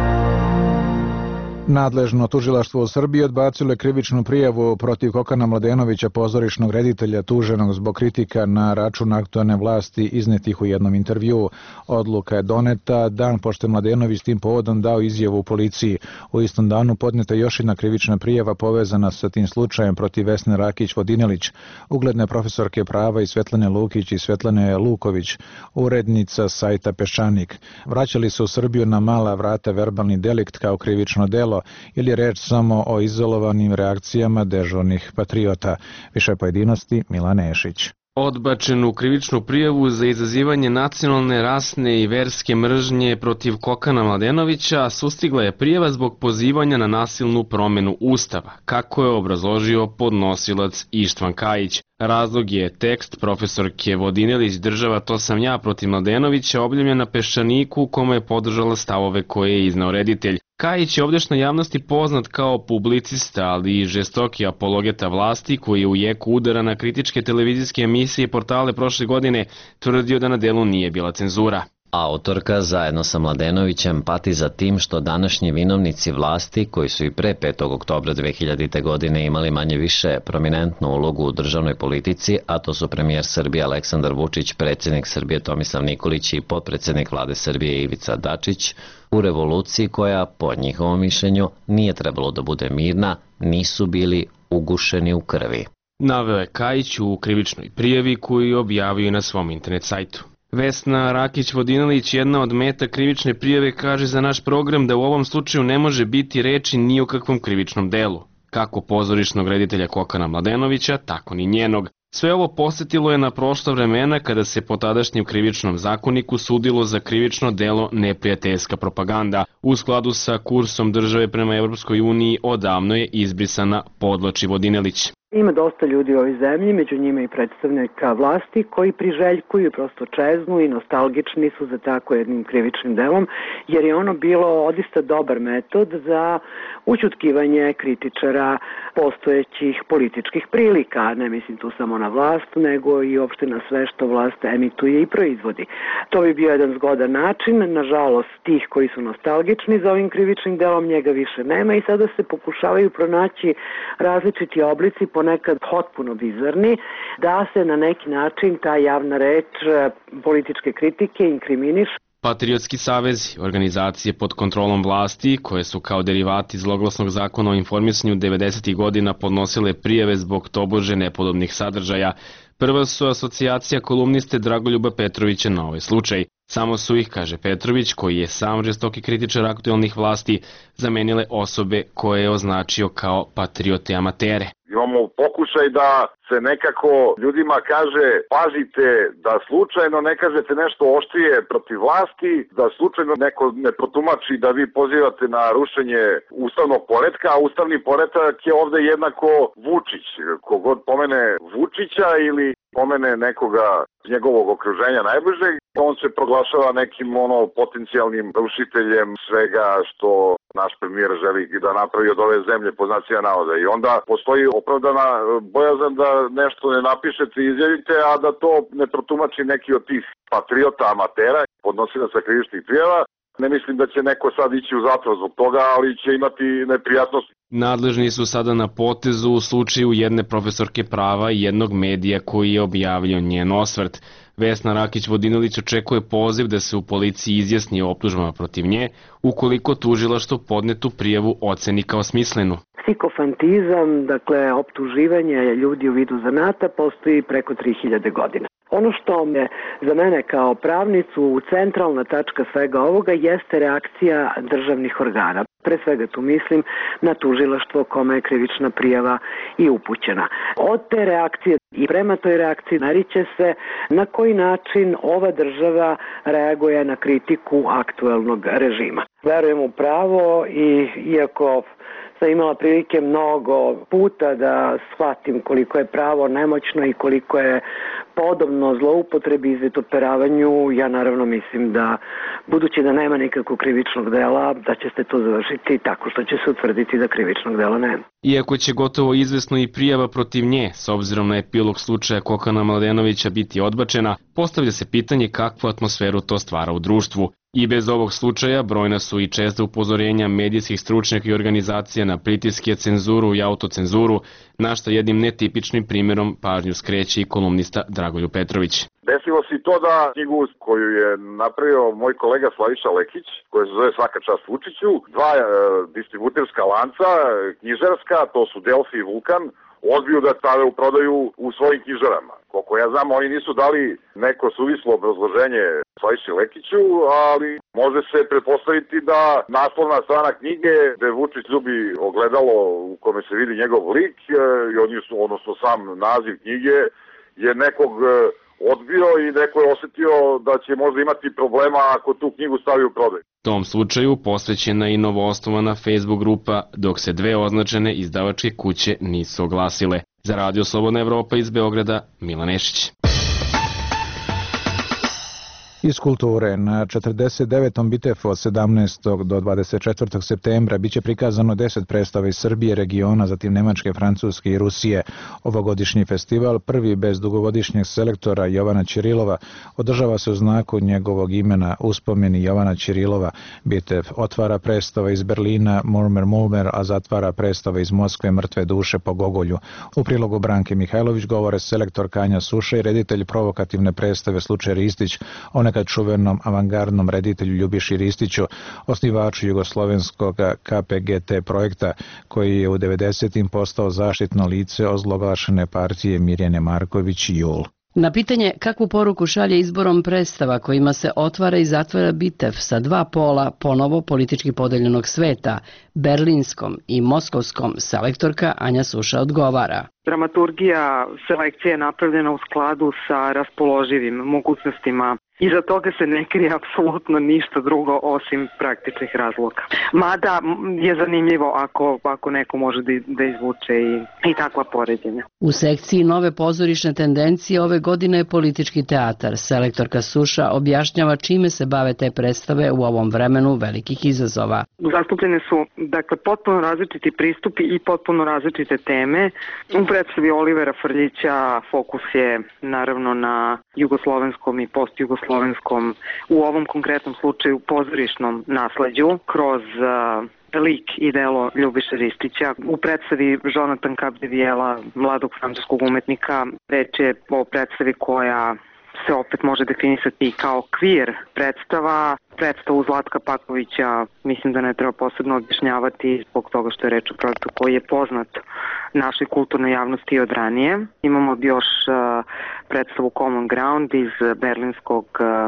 Nadležno tužilaštvo u Srbiji odbacilo je krivičnu prijavu protiv Kokana Mladenovića, pozorišnog reditelja tuženog zbog kritika na račun aktualne vlasti iznetih u jednom intervjuu. Odluka je doneta dan pošto je Mladenović tim povodom dao izjavu u policiji. U istom danu podneta još jedna krivična prijava povezana sa tim slučajem protiv Vesne Rakić-Vodinelić, ugledne profesorke prava i Svetlane Lukić i Svetlane Luković, urednica sajta Peščanik. Vraćali se u Srbiju na mala vrata verbalni delikt kao krivično delo, ili je reč samo o izolovanim reakcijama dežurnih patriota. Više pojedinosti Milan Nešić. Odbačenu krivičnu prijavu za izazivanje nacionalne, rasne i verske mržnje protiv Kokana Mladenovića sustigla je prijava zbog pozivanja na nasilnu promjenu Ustava, kako je obrazložio podnosilac Ištvan Kajić. Razlog je tekst profesorke Vodinelić "Država, to sam ja" protiv Mladenovića, objavljen na Peščaniku, kome je podržala stavove koje je izneo reditelj. Kajić je ovdešnjoj javnosti poznat kao publicista, ali i žestoki apologeta vlasti, koji je u jeku udara na kritičke televizijske emisije i portale prošle godine tvrdio da na delu nije bila cenzura. Autorka zajedno sa Mladenovićem pati za tim što današnji vinovnici vlasti, koji su i pre 5. oktobra 2000. godine imali manje više prominentnu ulogu u državnoj politici, a to su premijer Srbije Aleksandar Vučić, predsjednik Srbije Tomislav Nikolić i potpredsjednik vlade Srbije Ivica Dačić, u revoluciji koja, po njihovom mišljenju, nije trebalo da bude mirna, nisu bili ugušeni u krvi. Naveo je Kajić u krivičnoj prijavi koju je objavio na svom internet sajtu. Vesna Rakić-Vodinelić, jedna od meta krivične prijave, kaže za naš program da u ovom slučaju ne može biti reči ni o kakvom krivičnom delu. Kako pozorišnog reditelja Kokana Mladenovića, tako ni njenog. Sve ovo posjetilo je na prošla vremena kada se po tadašnjem krivičnom zakoniku sudilo za krivično delo neprijateljska propaganda. U skladu sa kursom države prema Evropskoj uniji odavno je izbrisana, podvlači Vodinelić. Ima dosta ljudi u ovoj zemlji, među njima i predstavnika vlasti, koji priželjkuju, prosto čeznu i nostalgični su za tako jednim krivičnim delom, jer je ono bilo odista dobar metod za ućutkivanje kritičara postojećih političkih prilika. Ne mislim tu samo na vlast, nego i uopšte na sve što vlast emituje i proizvodi. To bi bio jedan zgodan način. Nažalost, tih koji su nostalgični za ovim krivičnim delom, njega više nema i sada se pokušavaju pronaći različiti oblici, ponekad potpuno bizarni, da se na neki način ta javna reč političke kritike inkriminiše. Patriotski savezi, organizacije pod kontrolom vlasti, koje su kao derivati zloglasnog zakona o informisanju 90. godina podnosile prijave zbog tobože nepodobnih sadržaja, Prva su asocijacija kolumniste Dragoljuba Petrovića na ovaj slučaj. Samo su ih, kaže Petrović, koji je sam žestoki kritičar aktuelnih vlasti, zamenile osobe koje je označio kao patriote amatere. Imamo pokušaj da se nekako ljudima kaže pazite da slučajno ne kažete nešto oštrije protiv vlasti, da slučajno neko ne protumači da vi pozivate na rušenje ustavnog poretka, a ustavni poredak je ovde jednako Vučić. Kogod pomene Vučića ili pomene nekoga iz njegovog okruženja najbližeg, on se proglašava nekim potencijalnim rušiteljem svega što naš premijer želi da napravi od ove zemlje po znacima navoda. I onda postoji opravdana bojazan da nešto ne napišete i izjavite, a da to ne protumači neki od tih patriota amatera, podnosilaca krivičnih prijava. Ne mislim da će neko sad ići u zatvor zbog toga, ali će imati neprijatnosti. Nadležni su sada na potezu u slučaju jedne profesorke prava i jednog medija koji je objavio njen osvrt. Vesna Rakić-Vodinilić očekuje poziv da se u policiji izjasni o optužbama protiv nje, ukoliko tužilaštvo podnetu prijavu oceni kao smislenu. Psikofantizam, dakle optuživanje ljudi u vidu zanata, postoji preko 3000 godina. Ono što je za mene kao pravnicu centralna tačka svega ovoga jeste reakcija državnih organa. Pre svega tu mislim na tužilaštvo kome je krivična prijava i upućena. Od te reakcije i prema toj reakciji meriće se na koji način ova država reaguje na kritiku aktuelnog režima. Verujem u pravo i iako sam imala prilike mnogo puta da shvatim koliko je pravo nemoćno i koliko je podobno zloupotrebi i izvitoperavanju, ja naravno mislim da, budući da nema nikakvog krivičnog dela, da će se to završiti tako što će se utvrditi da krivičnog dela nema. Iako će gotovo izvesno i prijava protiv nje, s obzirom na epilog slučaja Kokana Mladenovića biti odbačena, postavlja se pitanje kakvu atmosferu to stvara u društvu. I bez ovog slučaja brojna su i česta upozorenja medijskih stručnjaka i organizacija na pritiske, cenzuru i autocenzuru, na što jednim netipičnim primjerom pažnju skreće i kolumnista Dragoljub Petrović. Desilo se i to da knjigu koju je napravio moj kolega Slaviša Lekić, koja se zove Svaka čast Vučiću, dva distributerska lanca, knjižarska, to su Delfi i Vulkan, odbiju da stave u prodaju u svojim knjižarama. Koliko ja znam, oni nisu dali neko suvislo obrazloženje Slaviši Lekiću, ali može se pretpostaviti da naslovna strana knjige, gde Vučić ljubi ogledalo u kome se vidi njegov lik, odnosno sam naziv knjige, je nekog odbio i neko je osetio da će možda imati problema ako tu knjigu stavi u prodaju. Tom slučaju posvećena i novoosnovana Facebook grupa, dok se dve označene izdavačke kuće nisu oglasile. Za Radio Slobodna Evropa iz Beograda, Milan Nešić. Iz kulture, na 49. Bitefu od 17. do 24. septembra biće prikazano 10 predstava iz Srbije, regiona, zatim Nemačke, Francuske i Rusije. Ovogodišnji festival, prvi bez dugogodišnjeg selektora Jovana Ćirilova, održava se u znaku njegovog imena uspomeni Jovana Ćirilova. Bitev otvara predstava iz Berlina Murmer, a zatvara predstava iz Moskve Mrtve duše po Gogolju. U prilogu Branke Mihajlović govore selektor Kanja Suša i reditelj provokativne predstave Slučaj Ristić, nekad čuvenom avangardnom reditelju Ljubiši Ristiću, osnivaču jugoslovenskog KPGT projekta, koji je u 90. postao zaštitno lice ozloglašene partije Mirjane Marković Jul. Na pitanje kakvu poruku šalje izborom predstava kojima se otvara i zatvara Bitev sa dva pola ponovo politički podeljenog sveta, berlinskom i moskovskom, selektorka Anja Suša odgovara. Dramaturgija selekcije je napravljena u skladu sa raspoloživim mogućnostima. Iza toga se ne krije apsolutno ništa drugo osim praktičnih razloga. Mada je zanimljivo ako neko može da izvuče i takva poređenja. U sekciji Nove pozorišne tendencije ove godine je politički teatar. Selektorka Suša objašnjava čime se bave te predstave u ovom vremenu velikih izazova. Zastupljene su potpuno različiti pristupi i potpuno različite teme. U predstavi Olivera Frljića fokus je naravno na jugoslovenskom i postjugoslovenskom, u ovom konkretnom slučaju pozorišnom nasleđu, kroz lik i delo Ljubiše Ristića. U predstavi Jonathan Capdevijela, mladog francuskog umetnika, reč je o predstavi koja se opet može definisati kao queer predstava. Predstavu Zlatka Pakovića mislim da ne treba posebno objašnjavati zbog toga što je reč o projektu koji je poznat našoj kulturnoj javnosti od ranije. Imamo još predstavu Common Ground iz berlinskog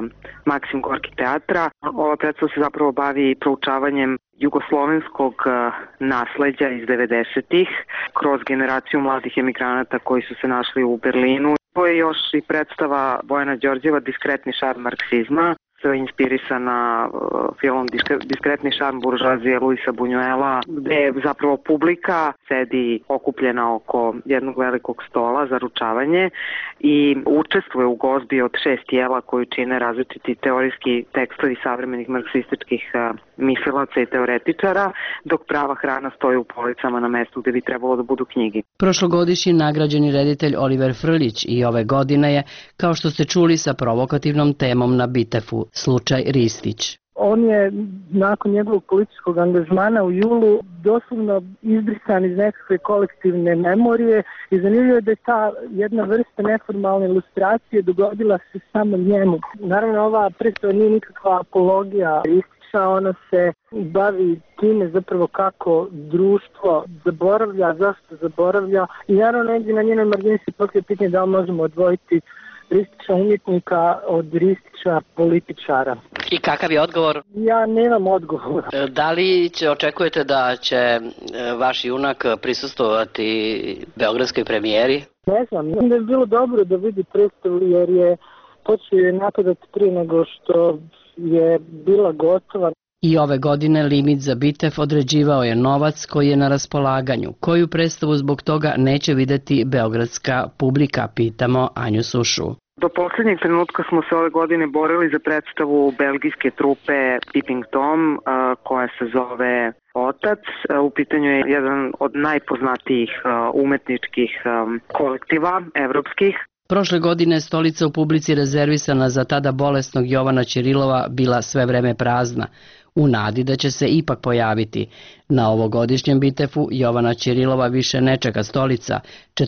Maksim Gorki teatra. Ova predstava se zapravo bavi proučavanjem jugoslovenskog nasleđa iz 90-ih kroz generaciju mladih emigranata koji su se našli u Berlinu. To je još i predstava Bojana Đorđeva Diskretni šarm marksizma, sve inspirisana filmom Diskretni šarm buržoazije Luisa Buñuela, gde zapravo publika sedi okupljena oko jednog velikog stola za ručavanje i učestvuje u gozbi od 6 jela koju čine različiti teorijski tekstovi savremenih marksističkih mislilaca i teoretičara, dok prava hrana stoji u policama na mestu gde bi trebalo da budu knjige. Prošlogodišnji nagrađeni reditelj Oliver Frljić i ove godine je, kao što ste čuli, sa provokativnom temom na Bitefu, slučaj Ristić. On je nakon njegovog političkog angažmana u julu doslovno izbrisan iz nekakve kolektivne memorije i zanimljivo je da je ta jedna vrsta neformalne ilustracije dogodila se samo njemu. Naravno, ova predstava nije nikakva apologija Ristića, ona se bavi time zapravo kako društvo zaboravlja, zašto zaboravlja i naravno negdje na njenoj margini se postavlja pitanje da li možemo odvojiti Ristića umjetnika od Ristića političara. I kakav je odgovor? Ja nemam odgovor. Da li očekujete da će vaš junak prisustvovati beogradskoj premijeri? Ne znam, mislim da je bilo dobro da vidi predstavu jer je počeo je napadati prije nego što je bila gotova. I ove godine limit za Bitef određivao je novac koji je na raspolaganju. Koju predstavu zbog toga neće videti beogradska publika, pitamo Anju Sušu. Do posljednjeg trenutka smo se ove godine borili za predstavu belgijske trupe Peeping Tom koja se zove Otac. U pitanju je jedan od najpoznatijih umetničkih kolektiva evropskih. Prošle godine stolica u publici rezervisana za tada bolesnog Jovana Ćirilova bila sve vreme prazna, u nadi da će se ipak pojaviti. Na ovogodišnjem Bitefu Jovana Ćirilova više ne čeka stolica.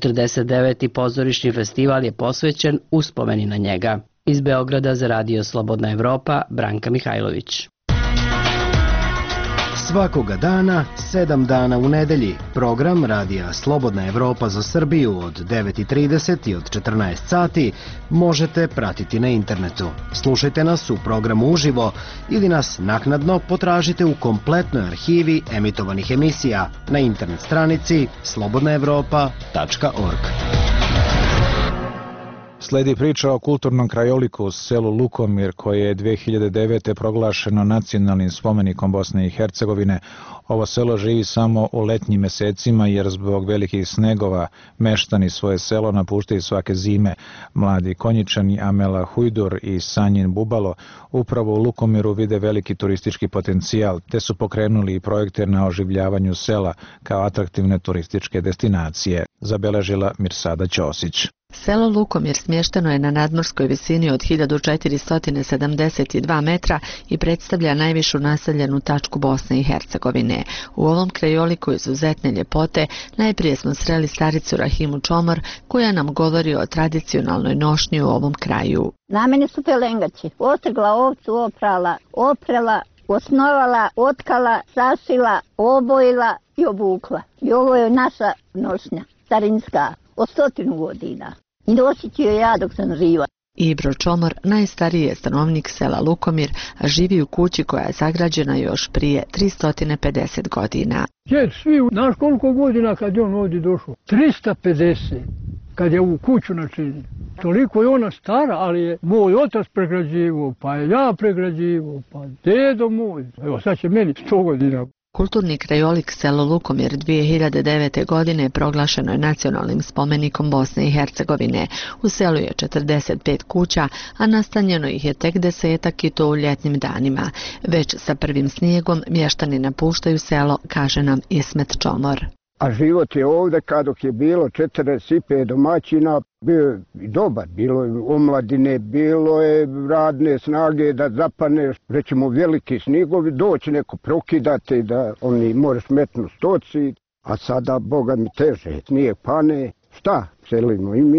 49. pozorišni festival je posvećen uspomeni na njega. Iz Beograda za Radio Slobodna Evropa, Branka Mihajlović. Svakoga dana, 7 dana u nedelji, program Radija Slobodna Evropa za Srbiju od 9:30 i od 14 sati možete pratiti na internetu. Slušajte nas u programu uživo ili nas naknadno potražite u kompletnoj arhivi emitovanih emisija na internet stranici slobodnaevropa.org. Sledi priča o kulturnom krajoliku u selu Lukomir koje je 2009. proglašeno nacionalnim spomenikom Bosne i Hercegovine. Ovo selo živi samo u letnjim mesecima jer zbog velikih snegova meštani svoje selo napuštaju svake zime. Mladi Konjičani Amela Hujdur i Sanjin Bubalo upravo u Lukomiru vide veliki turistički potencijal te su pokrenuli i projekte na oživljavanju sela kao atraktivne turističke destinacije, zabeležila Mirsada Ćosić. Selo Lukomir smješteno je na nadmorskoj visini od 1472 metra i predstavlja najvišu naseljenu tačku Bosne i Hercegovine. U ovom krajoliku izuzetne ljepote najprije smo sreli staricu Rahimu Čomor koja nam govori o tradicionalnoj nošnji u ovom kraju. Na mene su pelengači. Ostrgla ovcu, oprala, osnovala, otkala, sašila, obojila i obukla. I ovo je naša nošnja, starinska, od 100 godina. I nosit ću joj ja dok sam živa. Ibro Čomor najstariji je stanovnik sela Lukomir, a živi u kući koja je sagrađena još prije 350 godina. Svi, znaš koliko godina kad je on ovdje došao? 350. Kad je u kuću načinio. Toliko je ona stara, ali je moj otac pregrađivao, pa je ja pregrađivao, pa dedo moj. Evo sad će meni 100 godina. Kulturni krajolik selo Lukomir 2009. godine proglašeno je nacionalnim spomenikom Bosne i Hercegovine. U selu je 45 kuća, a nastanjeno ih je tek 10-ak i to u ljetnim danima. Već sa prvim snijegom mještani napuštaju selo, kaže nam Ismet Čomor. A život je ovdje, dok je bilo 45 domaćina, bio je dobar, bilo je omladine, bilo je radne snage da zapaneš, recimo veliki snigovi, doći neko prokidati da oni moraš metnu stoci, a sada, Boga mi teže, snijeg pane, šta, selimo i mi.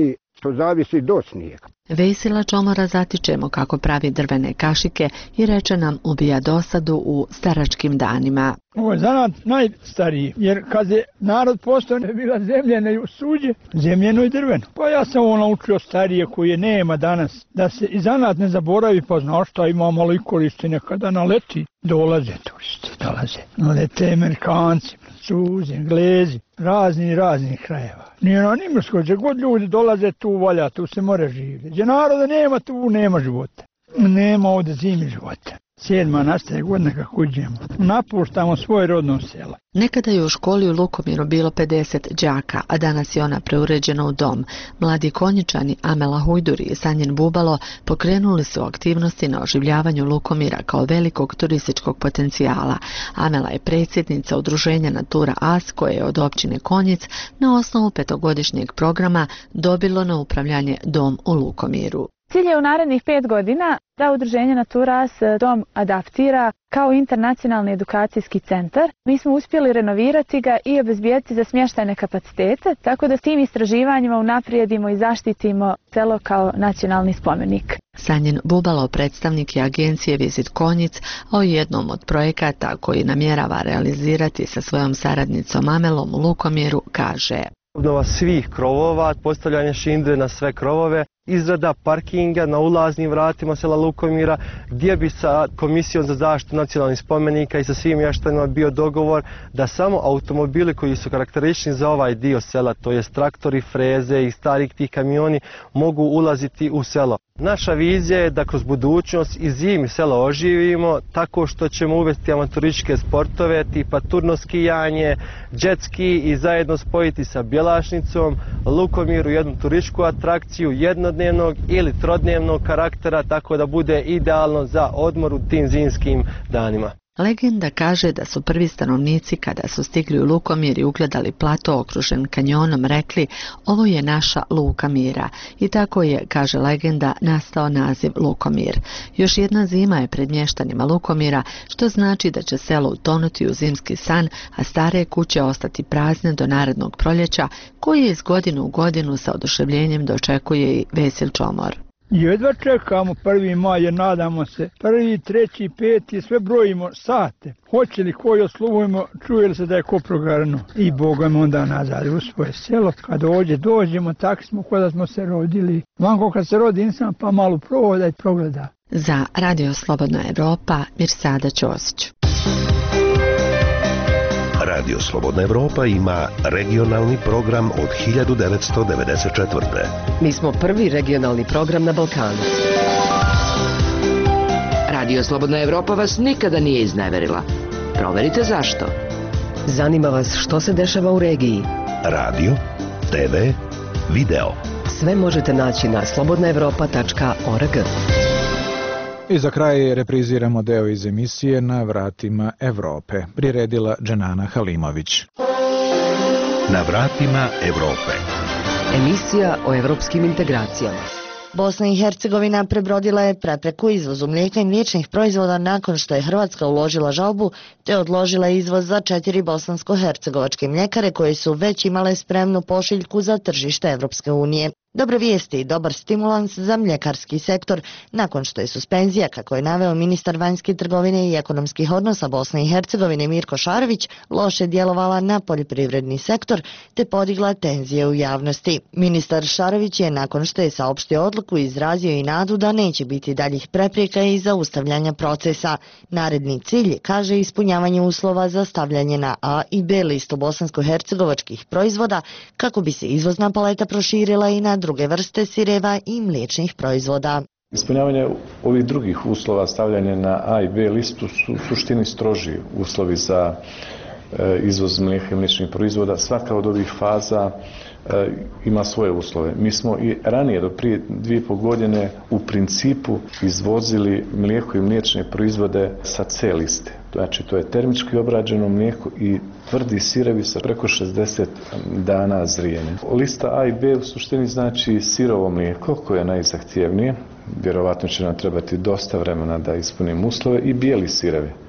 To zavisi do snijega. Vesila Čomora zatičemo kako pravi drvene kašike i reče nam ubija dosadu u staračkim danima. Ovo je zanat najstariji, jer kad je narod postao ne bila zemljena i suđe, zemljeno i drveno. Pa ja sam ovo naučio starije koje nema danas, da se i zanat ne zaboravi, pa znaš šta ima malo i koristi nekada naleti. Dolaze turisti, nalete Amerikanci, Francuzi, Englezi, razni krajeva. Nije na Nimrsko, gdje god ljudi dolaze tu valja, tu se more živjeti. Gdje naroda nema, tu nema života. Nema ovdje zimi života. 7. nastaje godina kako uđemo. Napuštamo svoje rodno selo. Nekada je u školi u Lukomiru bilo 50 đaka, a danas je ona preuređena u dom. Mladi konjičani Amela Hujduri i Sanjin Bubalo pokrenuli su aktivnosti na oživljavanju Lukomira kao velikog turističkog potencijala. Amela je predsjednica udruženja Natura As koje je od općine Konjic na osnovu 5-godišnjeg programa dobilo na upravljanje dom u Lukomiru. Cilj je u narednih 5 godina da udruženje Natura As dom adaptira kao internacionalni edukacijski centar. Mi smo uspjeli renovirati ga i obezbijeti za smještajne kapacitete, tako da s tim istraživanjima unaprijedimo i zaštitimo selo kao nacionalni spomenik. Sanjin Bubalo predstavnik je agencije Visit Konjic, a o jednom od projekata koji namjerava realizirati sa svojom saradnicom Amelom u Lukomiru kaže: obnova svih krovova, postavljanje šindre na sve krovove, izrada parkinga na ulaznim vratima sela Lukomira, gdje bi sa Komisijom za zaštitu nacionalnih spomenika i sa svim mještanima bio dogovor da samo automobili koji su karakteristični za ovaj dio sela, to jest traktori, freze i stari tih kamioni, mogu ulaziti u selo. Naša vizija je da kroz budućnost i zimi selo oživimo tako što ćemo uvesti avanturističke sportove tipa turno skijanje, jet ski i zajedno spojiti sa Bjelašnicom Lukomir u jednu turističku atrakciju jednodnevnog ili trodnevnog karaktera, tako da bude idealno za odmor u tim zimskim danima. Legenda kaže da su prvi stanovnici kada su stigli u Lukomir i ugledali plato okružen kanjonom rekli: ovo je naša Luka mira. I tako je, kaže legenda, nastao naziv Lukomir. Još jedna zima je pred mještanima Lukomira, što znači da će selo utonuti u zimski san, a stare kuće ostati prazne do narednog proljeća, koji iz godinu u godinu sa oduševljenjem dočekuje i Vesil Čomor. Jedva čekamo 1. maj jer nadamo se 1., 3., 5. sve brojimo sate. Hoće li koji osluvujemo, čuje li se da je ko progarno. I Bogom onda nazad u svoje selo. Kad dođemo, tako smo kada smo se rodili. Vanko kad se rodi insan pa malo prohoda i progleda. Za Radio Slobodna Evropa, Mirsada Ćosić. Radio Slobodna Evropa ima regionalni program od 1994. Mi smo prvi regionalni program na Balkanu. Radio Slobodna Evropa vas nikada nije izneverila. Proverite zašto. Zanima vas što se dešava u regiji. Radio, TV, video. Sve možete naći na slobodnaevropa.org. I za kraj repriziramo deo iz emisije Na vratima Evrope, priredila Dženana Halimović. Na vratima Evrope. Emisija o evropskim integracijama. Bosna i Hercegovina prebrodila je prepreku izvozu mlijeka i mliječnih proizvoda nakon što je Hrvatska uložila žalbu te odložila izvoz za 4 bosansko-hercegovačke mljekare koje su već imale spremnu pošiljku za tržište Evropske unije. Dobre vijesti i dobar stimulans za mljekarski sektor nakon što je suspenzija, kako je naveo ministar vanjske trgovine i ekonomskih odnosa Bosne i Hercegovine Mirko Šarović, loše djelovala na poljoprivredni sektor te podigla tenzije u javnosti. Ministar Šarović je nakon što je saopštio odluku izrazio i nadu da neće biti daljih prepreka i zaustavljanja procesa. Naredni cilj, kaže, ispunjavanje uslova za stavljanje na A i B listu bosansko-hercegovačkih proizvoda kako bi se izvozna paleta proširila i na druge vrste sireva i mliječnih proizvoda. Ispunjavanje ovih drugih uslova stavljanja na A i B listu su u suštini stroži uslovi za izvoz mlijeka i mliječnih proizvoda. Svaka od ovih faza ima svoje uslove. Mi smo i ranije, do prije 2,5 godine, u principu izvozili mlijeko i mliječne proizvode sa C liste. Znači, to je termički obrađeno mlijeko i tvrdi sirevi sa preko 60 dana zrijenja. Lista A i B u suštini znači sirovo mlijeko koje je najzahtjevnije. Vjerovatno će nam trebati dosta vremena da ispunimo uslove, i bijeli sirevi.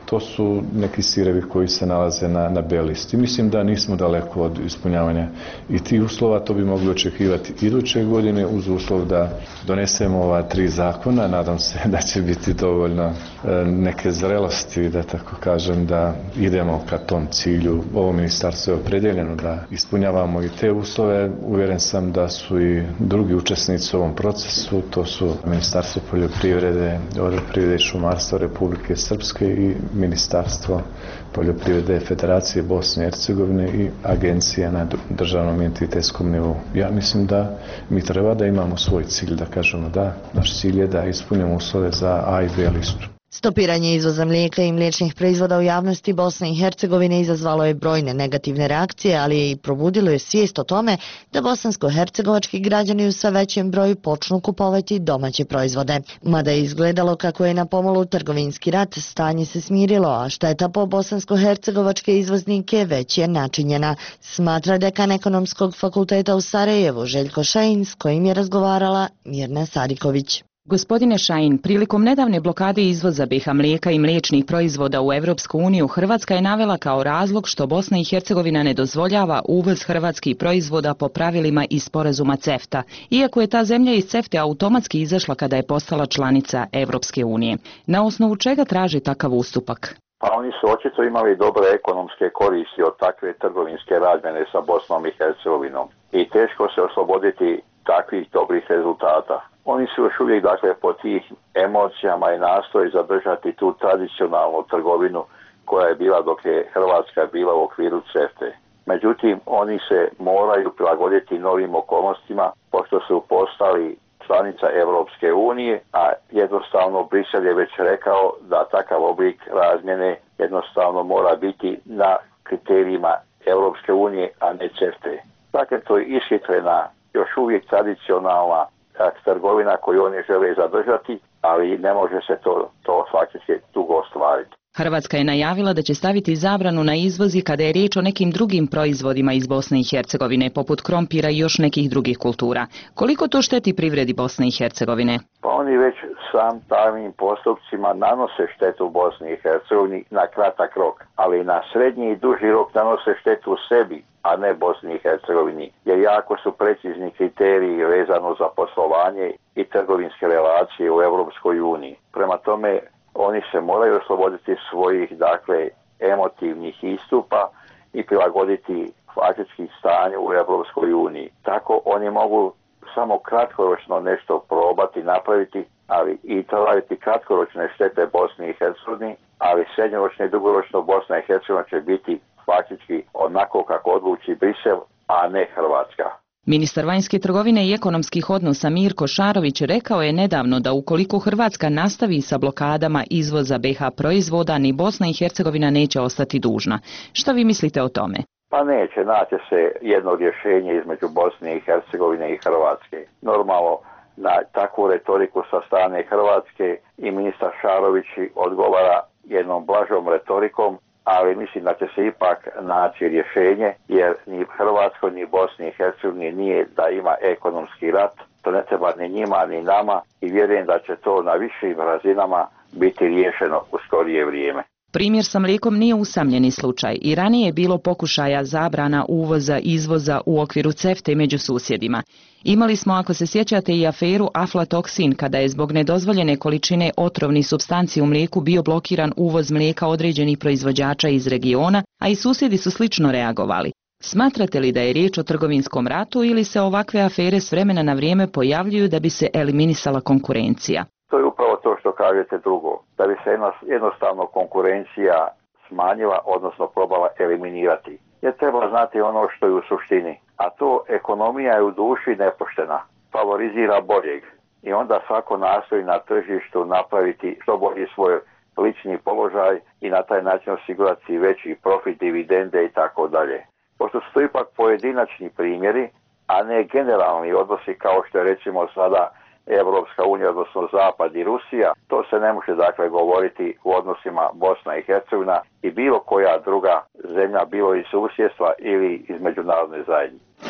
to su neki sirevi koji se nalaze na B listi. Mislim da nismo daleko od ispunjavanja i tih uslova, to bi mogli očekivati iduće godine uz uslov da donesemo ova 3 zakona. Nadam se da će biti dovoljno neke zrelosti, da tako kažem, da idemo ka tom cilju. Ovo ministarstvo je opredeljeno da ispunjavamo i te uslove. Uvjeren sam da su i drugi učesnici u ovom procesu, to su Ministarstvo poljoprivrede, vodoprivrede i šumarstva Republike Srpske i Ministarstvo poljoprivrede Federacije Bosne i Hercegovine i agencija na državnom entitetskom nivou. Ja mislim da mi treba da imamo svoj cilj, da kažemo da naš cilj je da ispunimo uslove za A i B listu. Stopiranje izvoza mlijeka i mliječnih proizvoda u javnosti Bosne i Hercegovine izazvalo je brojne negativne reakcije, ali je i probudilo je svijest o tome da bosansko-hercegovački građani u sve većem broju počnu kupovati domaće proizvode. Mada je izgledalo kako je na pomolu trgovinski rat, stanje se smirilo, a šteta po bosansko-hercegovačke izvoznike već je načinjena, smatra dekan Ekonomskog fakulteta u Sarajevu Željko Šajin, s kojim je razgovarala Mirna Sariković. Gospodine Šajin, prilikom nedavne blokade izvoza BiH mlijeka i mliječnih proizvoda u Europsku uniju, Hrvatska je navela kao razlog što Bosna i Hercegovina ne dozvoljava uvoz hrvatskih proizvoda po pravilima iz sporazuma CEFTA, iako je ta zemlja iz CEFTA automatski izašla kada je postala članica Europske unije. Na osnovu čega traži takav ustupak? Pa oni su očito imali dobre ekonomske koristi od takve trgovinske razmjene sa Bosnom i Hercegovinom i teško se osloboditi takvih dobrih rezultata. Oni su još uvijek, dakle, po tih emocijama i nastoji zadržati tu tradicionalnu trgovinu koja je bila dok je Hrvatska bila u okviru CEFTA. Međutim, oni se moraju prilagoditi novim okolnostima, pošto su postali članica Europske unije, a jednostavno Brisel je već rekao da takav oblik razmjene jednostavno mora biti na kriterijima Europske unije, a ne CEFTA. Dakle, to je ishitrena, još uvijek tradicionalna trgovina koju oni žele zadržati, ali ne može se to faktički dugo ostvariti. Hrvatska je najavila da će staviti zabranu na izvoz i kada je riječ o nekim drugim proizvodima iz Bosne i Hercegovine, poput krompira i još nekih drugih kultura. Koliko to šteti privredi Bosne i Hercegovine? Pa oni već sam takvim postupcima nanose štetu Bosni i Hercegovini na kratak rok, ali na srednji i duži rok nanose štetu sebi, a ne Bosni i Hercegovini, jer jako su precizni kriteriji vezano za poslovanje i trgovinske relacije u Europskoj uniji. Prema tome, oni se moraju osloboditi svojih, dakle, emotivnih istupa i prilagoditi faktički stanju u Europskoj uniji. Tako oni mogu samo kratkoročno nešto probati, napraviti, ali i trajati kratkoročne štete Bosni i Hercegovini, ali srednjoročno i dugoročno Bosna i Hercegovina će biti faktički onako kako odluči Brisel, a ne Hrvatska. Ministar vanjske trgovine i ekonomskih odnosa Mirko Šarović rekao je nedavno da ukoliko Hrvatska nastavi sa blokadama izvoza BiH proizvoda, ni Bosna i Hercegovina neće ostati dužna. Šta vi mislite o tome? Pa neće, naći se jedno rješenje između Bosne i Hercegovine i Hrvatske. Normalno, na takvu retoriku sa strane Hrvatske i ministar Šarović odgovara jednom blažom retorikom, ali mislim da će se ipak naći rješenje, jer ni Hrvatskoj ni Bosni i Hercegovini nije da ima ekonomski rat, to ne treba ni njima ni nama i vjerujem da će to na višim razinama biti riješeno u skorije vrijeme. Primjer sa mlijekom nije usamljeni slučaj i ranije je bilo pokušaja zabrana uvoza izvoza u okviru CEFTA među susjedima. Imali smo, ako se sjećate, i aferu aflatoksin kada je zbog nedozvoljene količine otrovnih supstanci u mlijeku bio blokiran uvoz mlijeka određenih proizvođača iz regiona, a i susjedi su slično reagovali. Smatrate li da je riječ o trgovinskom ratu ili se ovakve afere s vremena na vrijeme pojavljuju da bi se eliminisala konkurencija? To je upravo to što kažete drugo, da bi se jednostavno konkurencija smanjila, odnosno probala eliminirati. Jer treba znati ono što je u suštini, a to ekonomija je u duši nepoštena, favorizira boljeg i onda svako nastoji na tržištu napraviti što bolji svoj lični položaj i na taj način osigurati veći profit, dividende i tako dalje. Pošto su to ipak pojedinačni primjeri, a ne generalni odnosi kao što je recimo sada Evropska unija, odnosno Zapad i Rusija, to se ne može dakle govoriti u odnosima Bosna i Hercegovina i bilo koja druga zemlja, bilo iz susjedstva ili iz međunarodne zajednice.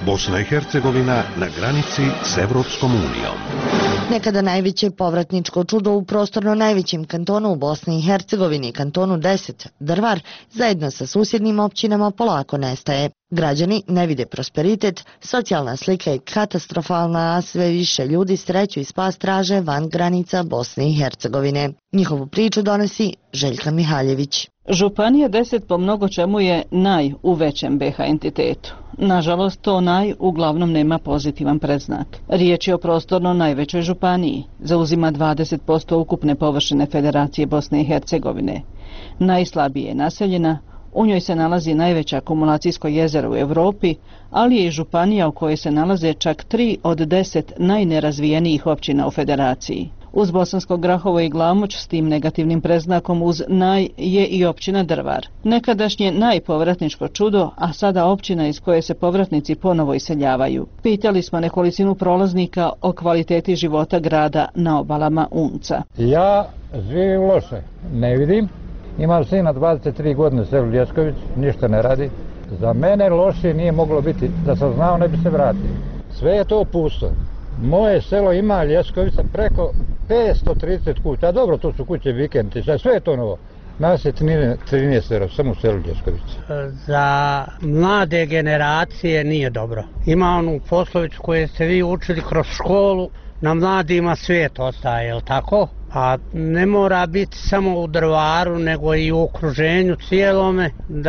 Bosna i Hercegovina na granici s Evropskom unijom. Nekada najveće povratničko čudo u prostorno najvećem kantonu u Bosni i Hercegovini, kantonu 10, Drvar, zajedno sa susjednim općinama polako nestaje. Građani ne vide prosperitet, socijalna slika je katastrofalna, a sve više ljudi sreću i spas traže van granica Bosne i Hercegovine. Njihovu priču donosi Željka Mihaljević. Županija 10 po mnogo čemu je naj u većem BH entitetu. Nažalost, to naj uglavnom nema pozitivan predznak. Riječ je o prostorno najvećoj županiji. Zauzima 20% ukupne površine Federacije Bosne i Hercegovine. Najslabije je naseljena, u njoj se nalazi najveće akumulacijsko jezero u Europi, ali je i županija u kojoj se nalaze čak 3 od 10 najnerazvijenijih općina u Federaciji. Uz Bosansko Grahovo i Glamoč s tim negativnim predznakom uz naj je i općina Drvar. Nekadašnje najpovratničko čudo, a sada općina iz koje se povratnici ponovo iseljavaju. Pitali smo nekolicinu prolaznika o kvaliteti života grada na obalama Unca. Ja živim loše, ne vidim. Imam sina 23 godine, selu Ljesković, ništa ne radi. Za mene loše nije moglo biti, da sam znao ne bi se vratio. Sve je to pusto. Moje selo ima Ljeskovica preko 530 kuća, dobro, to su kuće vikendice, sve je to novo. Nas je 13, samo u selu Ljeskovica. Za mlade generacije nije dobro. Ima onu poslovicu koju ste vi učili kroz školu, na mladima svijet ostaje, je li tako? A ne mora biti samo u Drvaru, nego i u okruženju cijelome,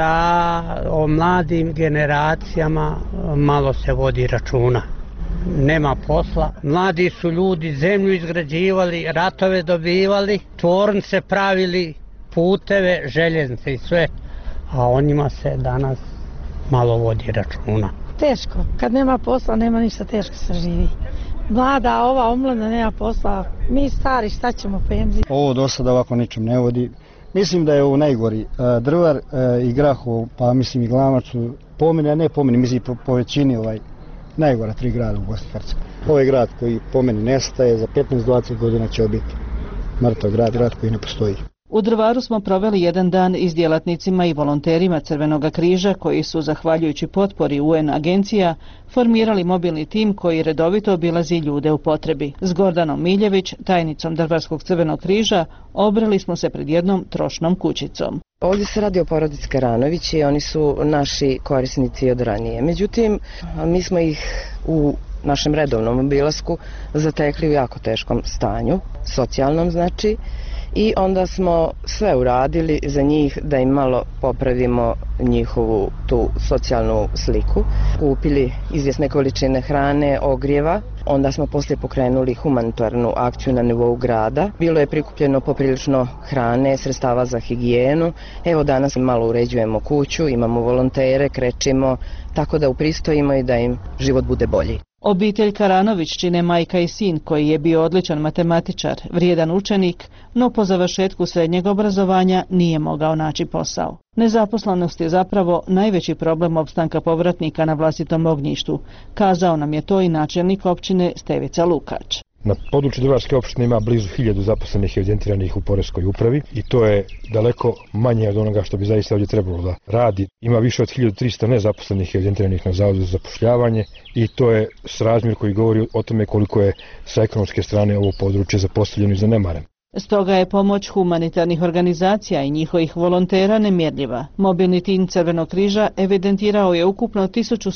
da o mladim generacijama malo se vodi računa. Nema posla, mladi su ljudi zemlju izgrađivali, ratove dobivali, tvornice pravili, puteve, željeznice i sve, a o njima se danas malo vodi računa. Teško, kad nema posla nema ništa, teško se živi. Mlada, ova omladina nema posla, mi stari šta ćemo penziji? Ovo do sada ovako ničem ne vodi. Mislim da je ovo najgori. Drvar i Grahovo, pa mislim i Glamač su po meni, a ne po meni, mislim po većini najgora 3 grada u Bosni i Hercegovini. Ovo je grad koji po meni nestaje, za 15-20 godina će biti mrtav grad koji ne postoji. U Drvaru smo proveli jedan dan i s djelatnicima i volonterima Crvenog križa koji su, zahvaljujući potpori UN agencija, formirali mobilni tim koji redovito obilazi ljude u potrebi. S Gordanom Miljević, tajnicom Drvarskog Crvenog križa, obrali smo se pred jednom trošnom kućicom. Ovdje se radi o porodici Karanović i oni su naši korisnici od ranije. Međutim, mi smo ih u našem redovnom obilasku zatekli u jako teškom stanju, socijalnom znači, i onda smo sve uradili za njih da im malo popravimo njihovu tu socijalnu sliku. Kupili izvjesne količine hrane, ogrijeva, onda smo poslije pokrenuli humanitarnu akciju na nivou grada. Bilo je prikupljeno poprilično hrane, sredstava za higijenu. Evo danas malo uređujemo kuću, imamo volontere, krećimo, tako da upristojimo i da im život bude bolji. Obitelj Karanović čine majka i sin koji je bio odličan matematičar, vrijedan učenik, no po završetku srednjeg obrazovanja nije mogao naći posao. Nezaposlenost je zapravo najveći problem opstanka povratnika na vlastitom ognjištu, kazao nam je to i načelnik općine Stevica Lukač. Na području Drvarske opštine ima blizu 1000 zaposlenih i evidentiranih u poreskoj upravi i to je daleko manje od onoga što bi zaista ovdje trebalo da radi. Ima više od 1300 nezaposlenih i evidentiranih na Zavodu za zapošljavanje i to je srazmjer koji govori o tome koliko je sa ekonomske strane ovo područje zapostavljeno i zanemareno. Stoga je pomoć humanitarnih organizacija i njihovih volontera nemjerljiva. Mobilni tim Crvenog križa evidentirao je ukupno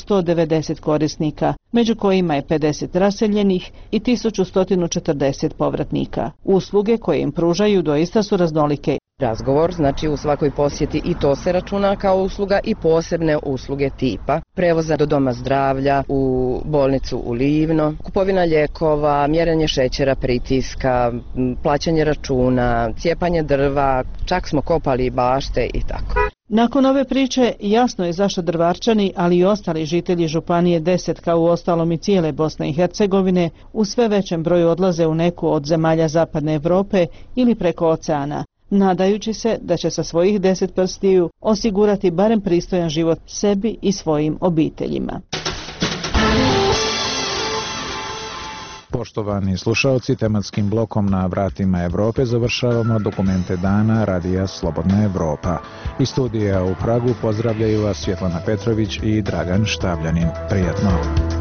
1190 korisnika, među kojima je 50 raseljenih i 1140 povratnika. Usluge koje im pružaju doista su raznolike. Razgovor, znači u svakoj posjeti i to se računa kao usluga i posebne usluge tipa prevoza do doma zdravlja, u bolnicu u Livno, kupovina lijekova, mjerenje šećera, pritiska, plaćanje računa, cijepanje drva, čak smo kopali i bašte i tako. Nakon ove priče jasno je zašto Drvarčani, ali i ostali žitelji Županije 10 kao u ostalom i cijele Bosne i Hercegovine u sve većem broju odlaze u neku od zemalja Zapadne Europe ili preko oceana, nadajući se da će sa svojih 10 prstiju osigurati barem pristojan život sebi i svojim obiteljima. Poštovani slušalci, tematskim blokom Na vratima Evrope završavamo dokumente dana Radija Slobodna Evropa. Iz studija u Pragu pozdravljaju vas Svjetlana Petrović i Dragan Štavljanin. Prijatno!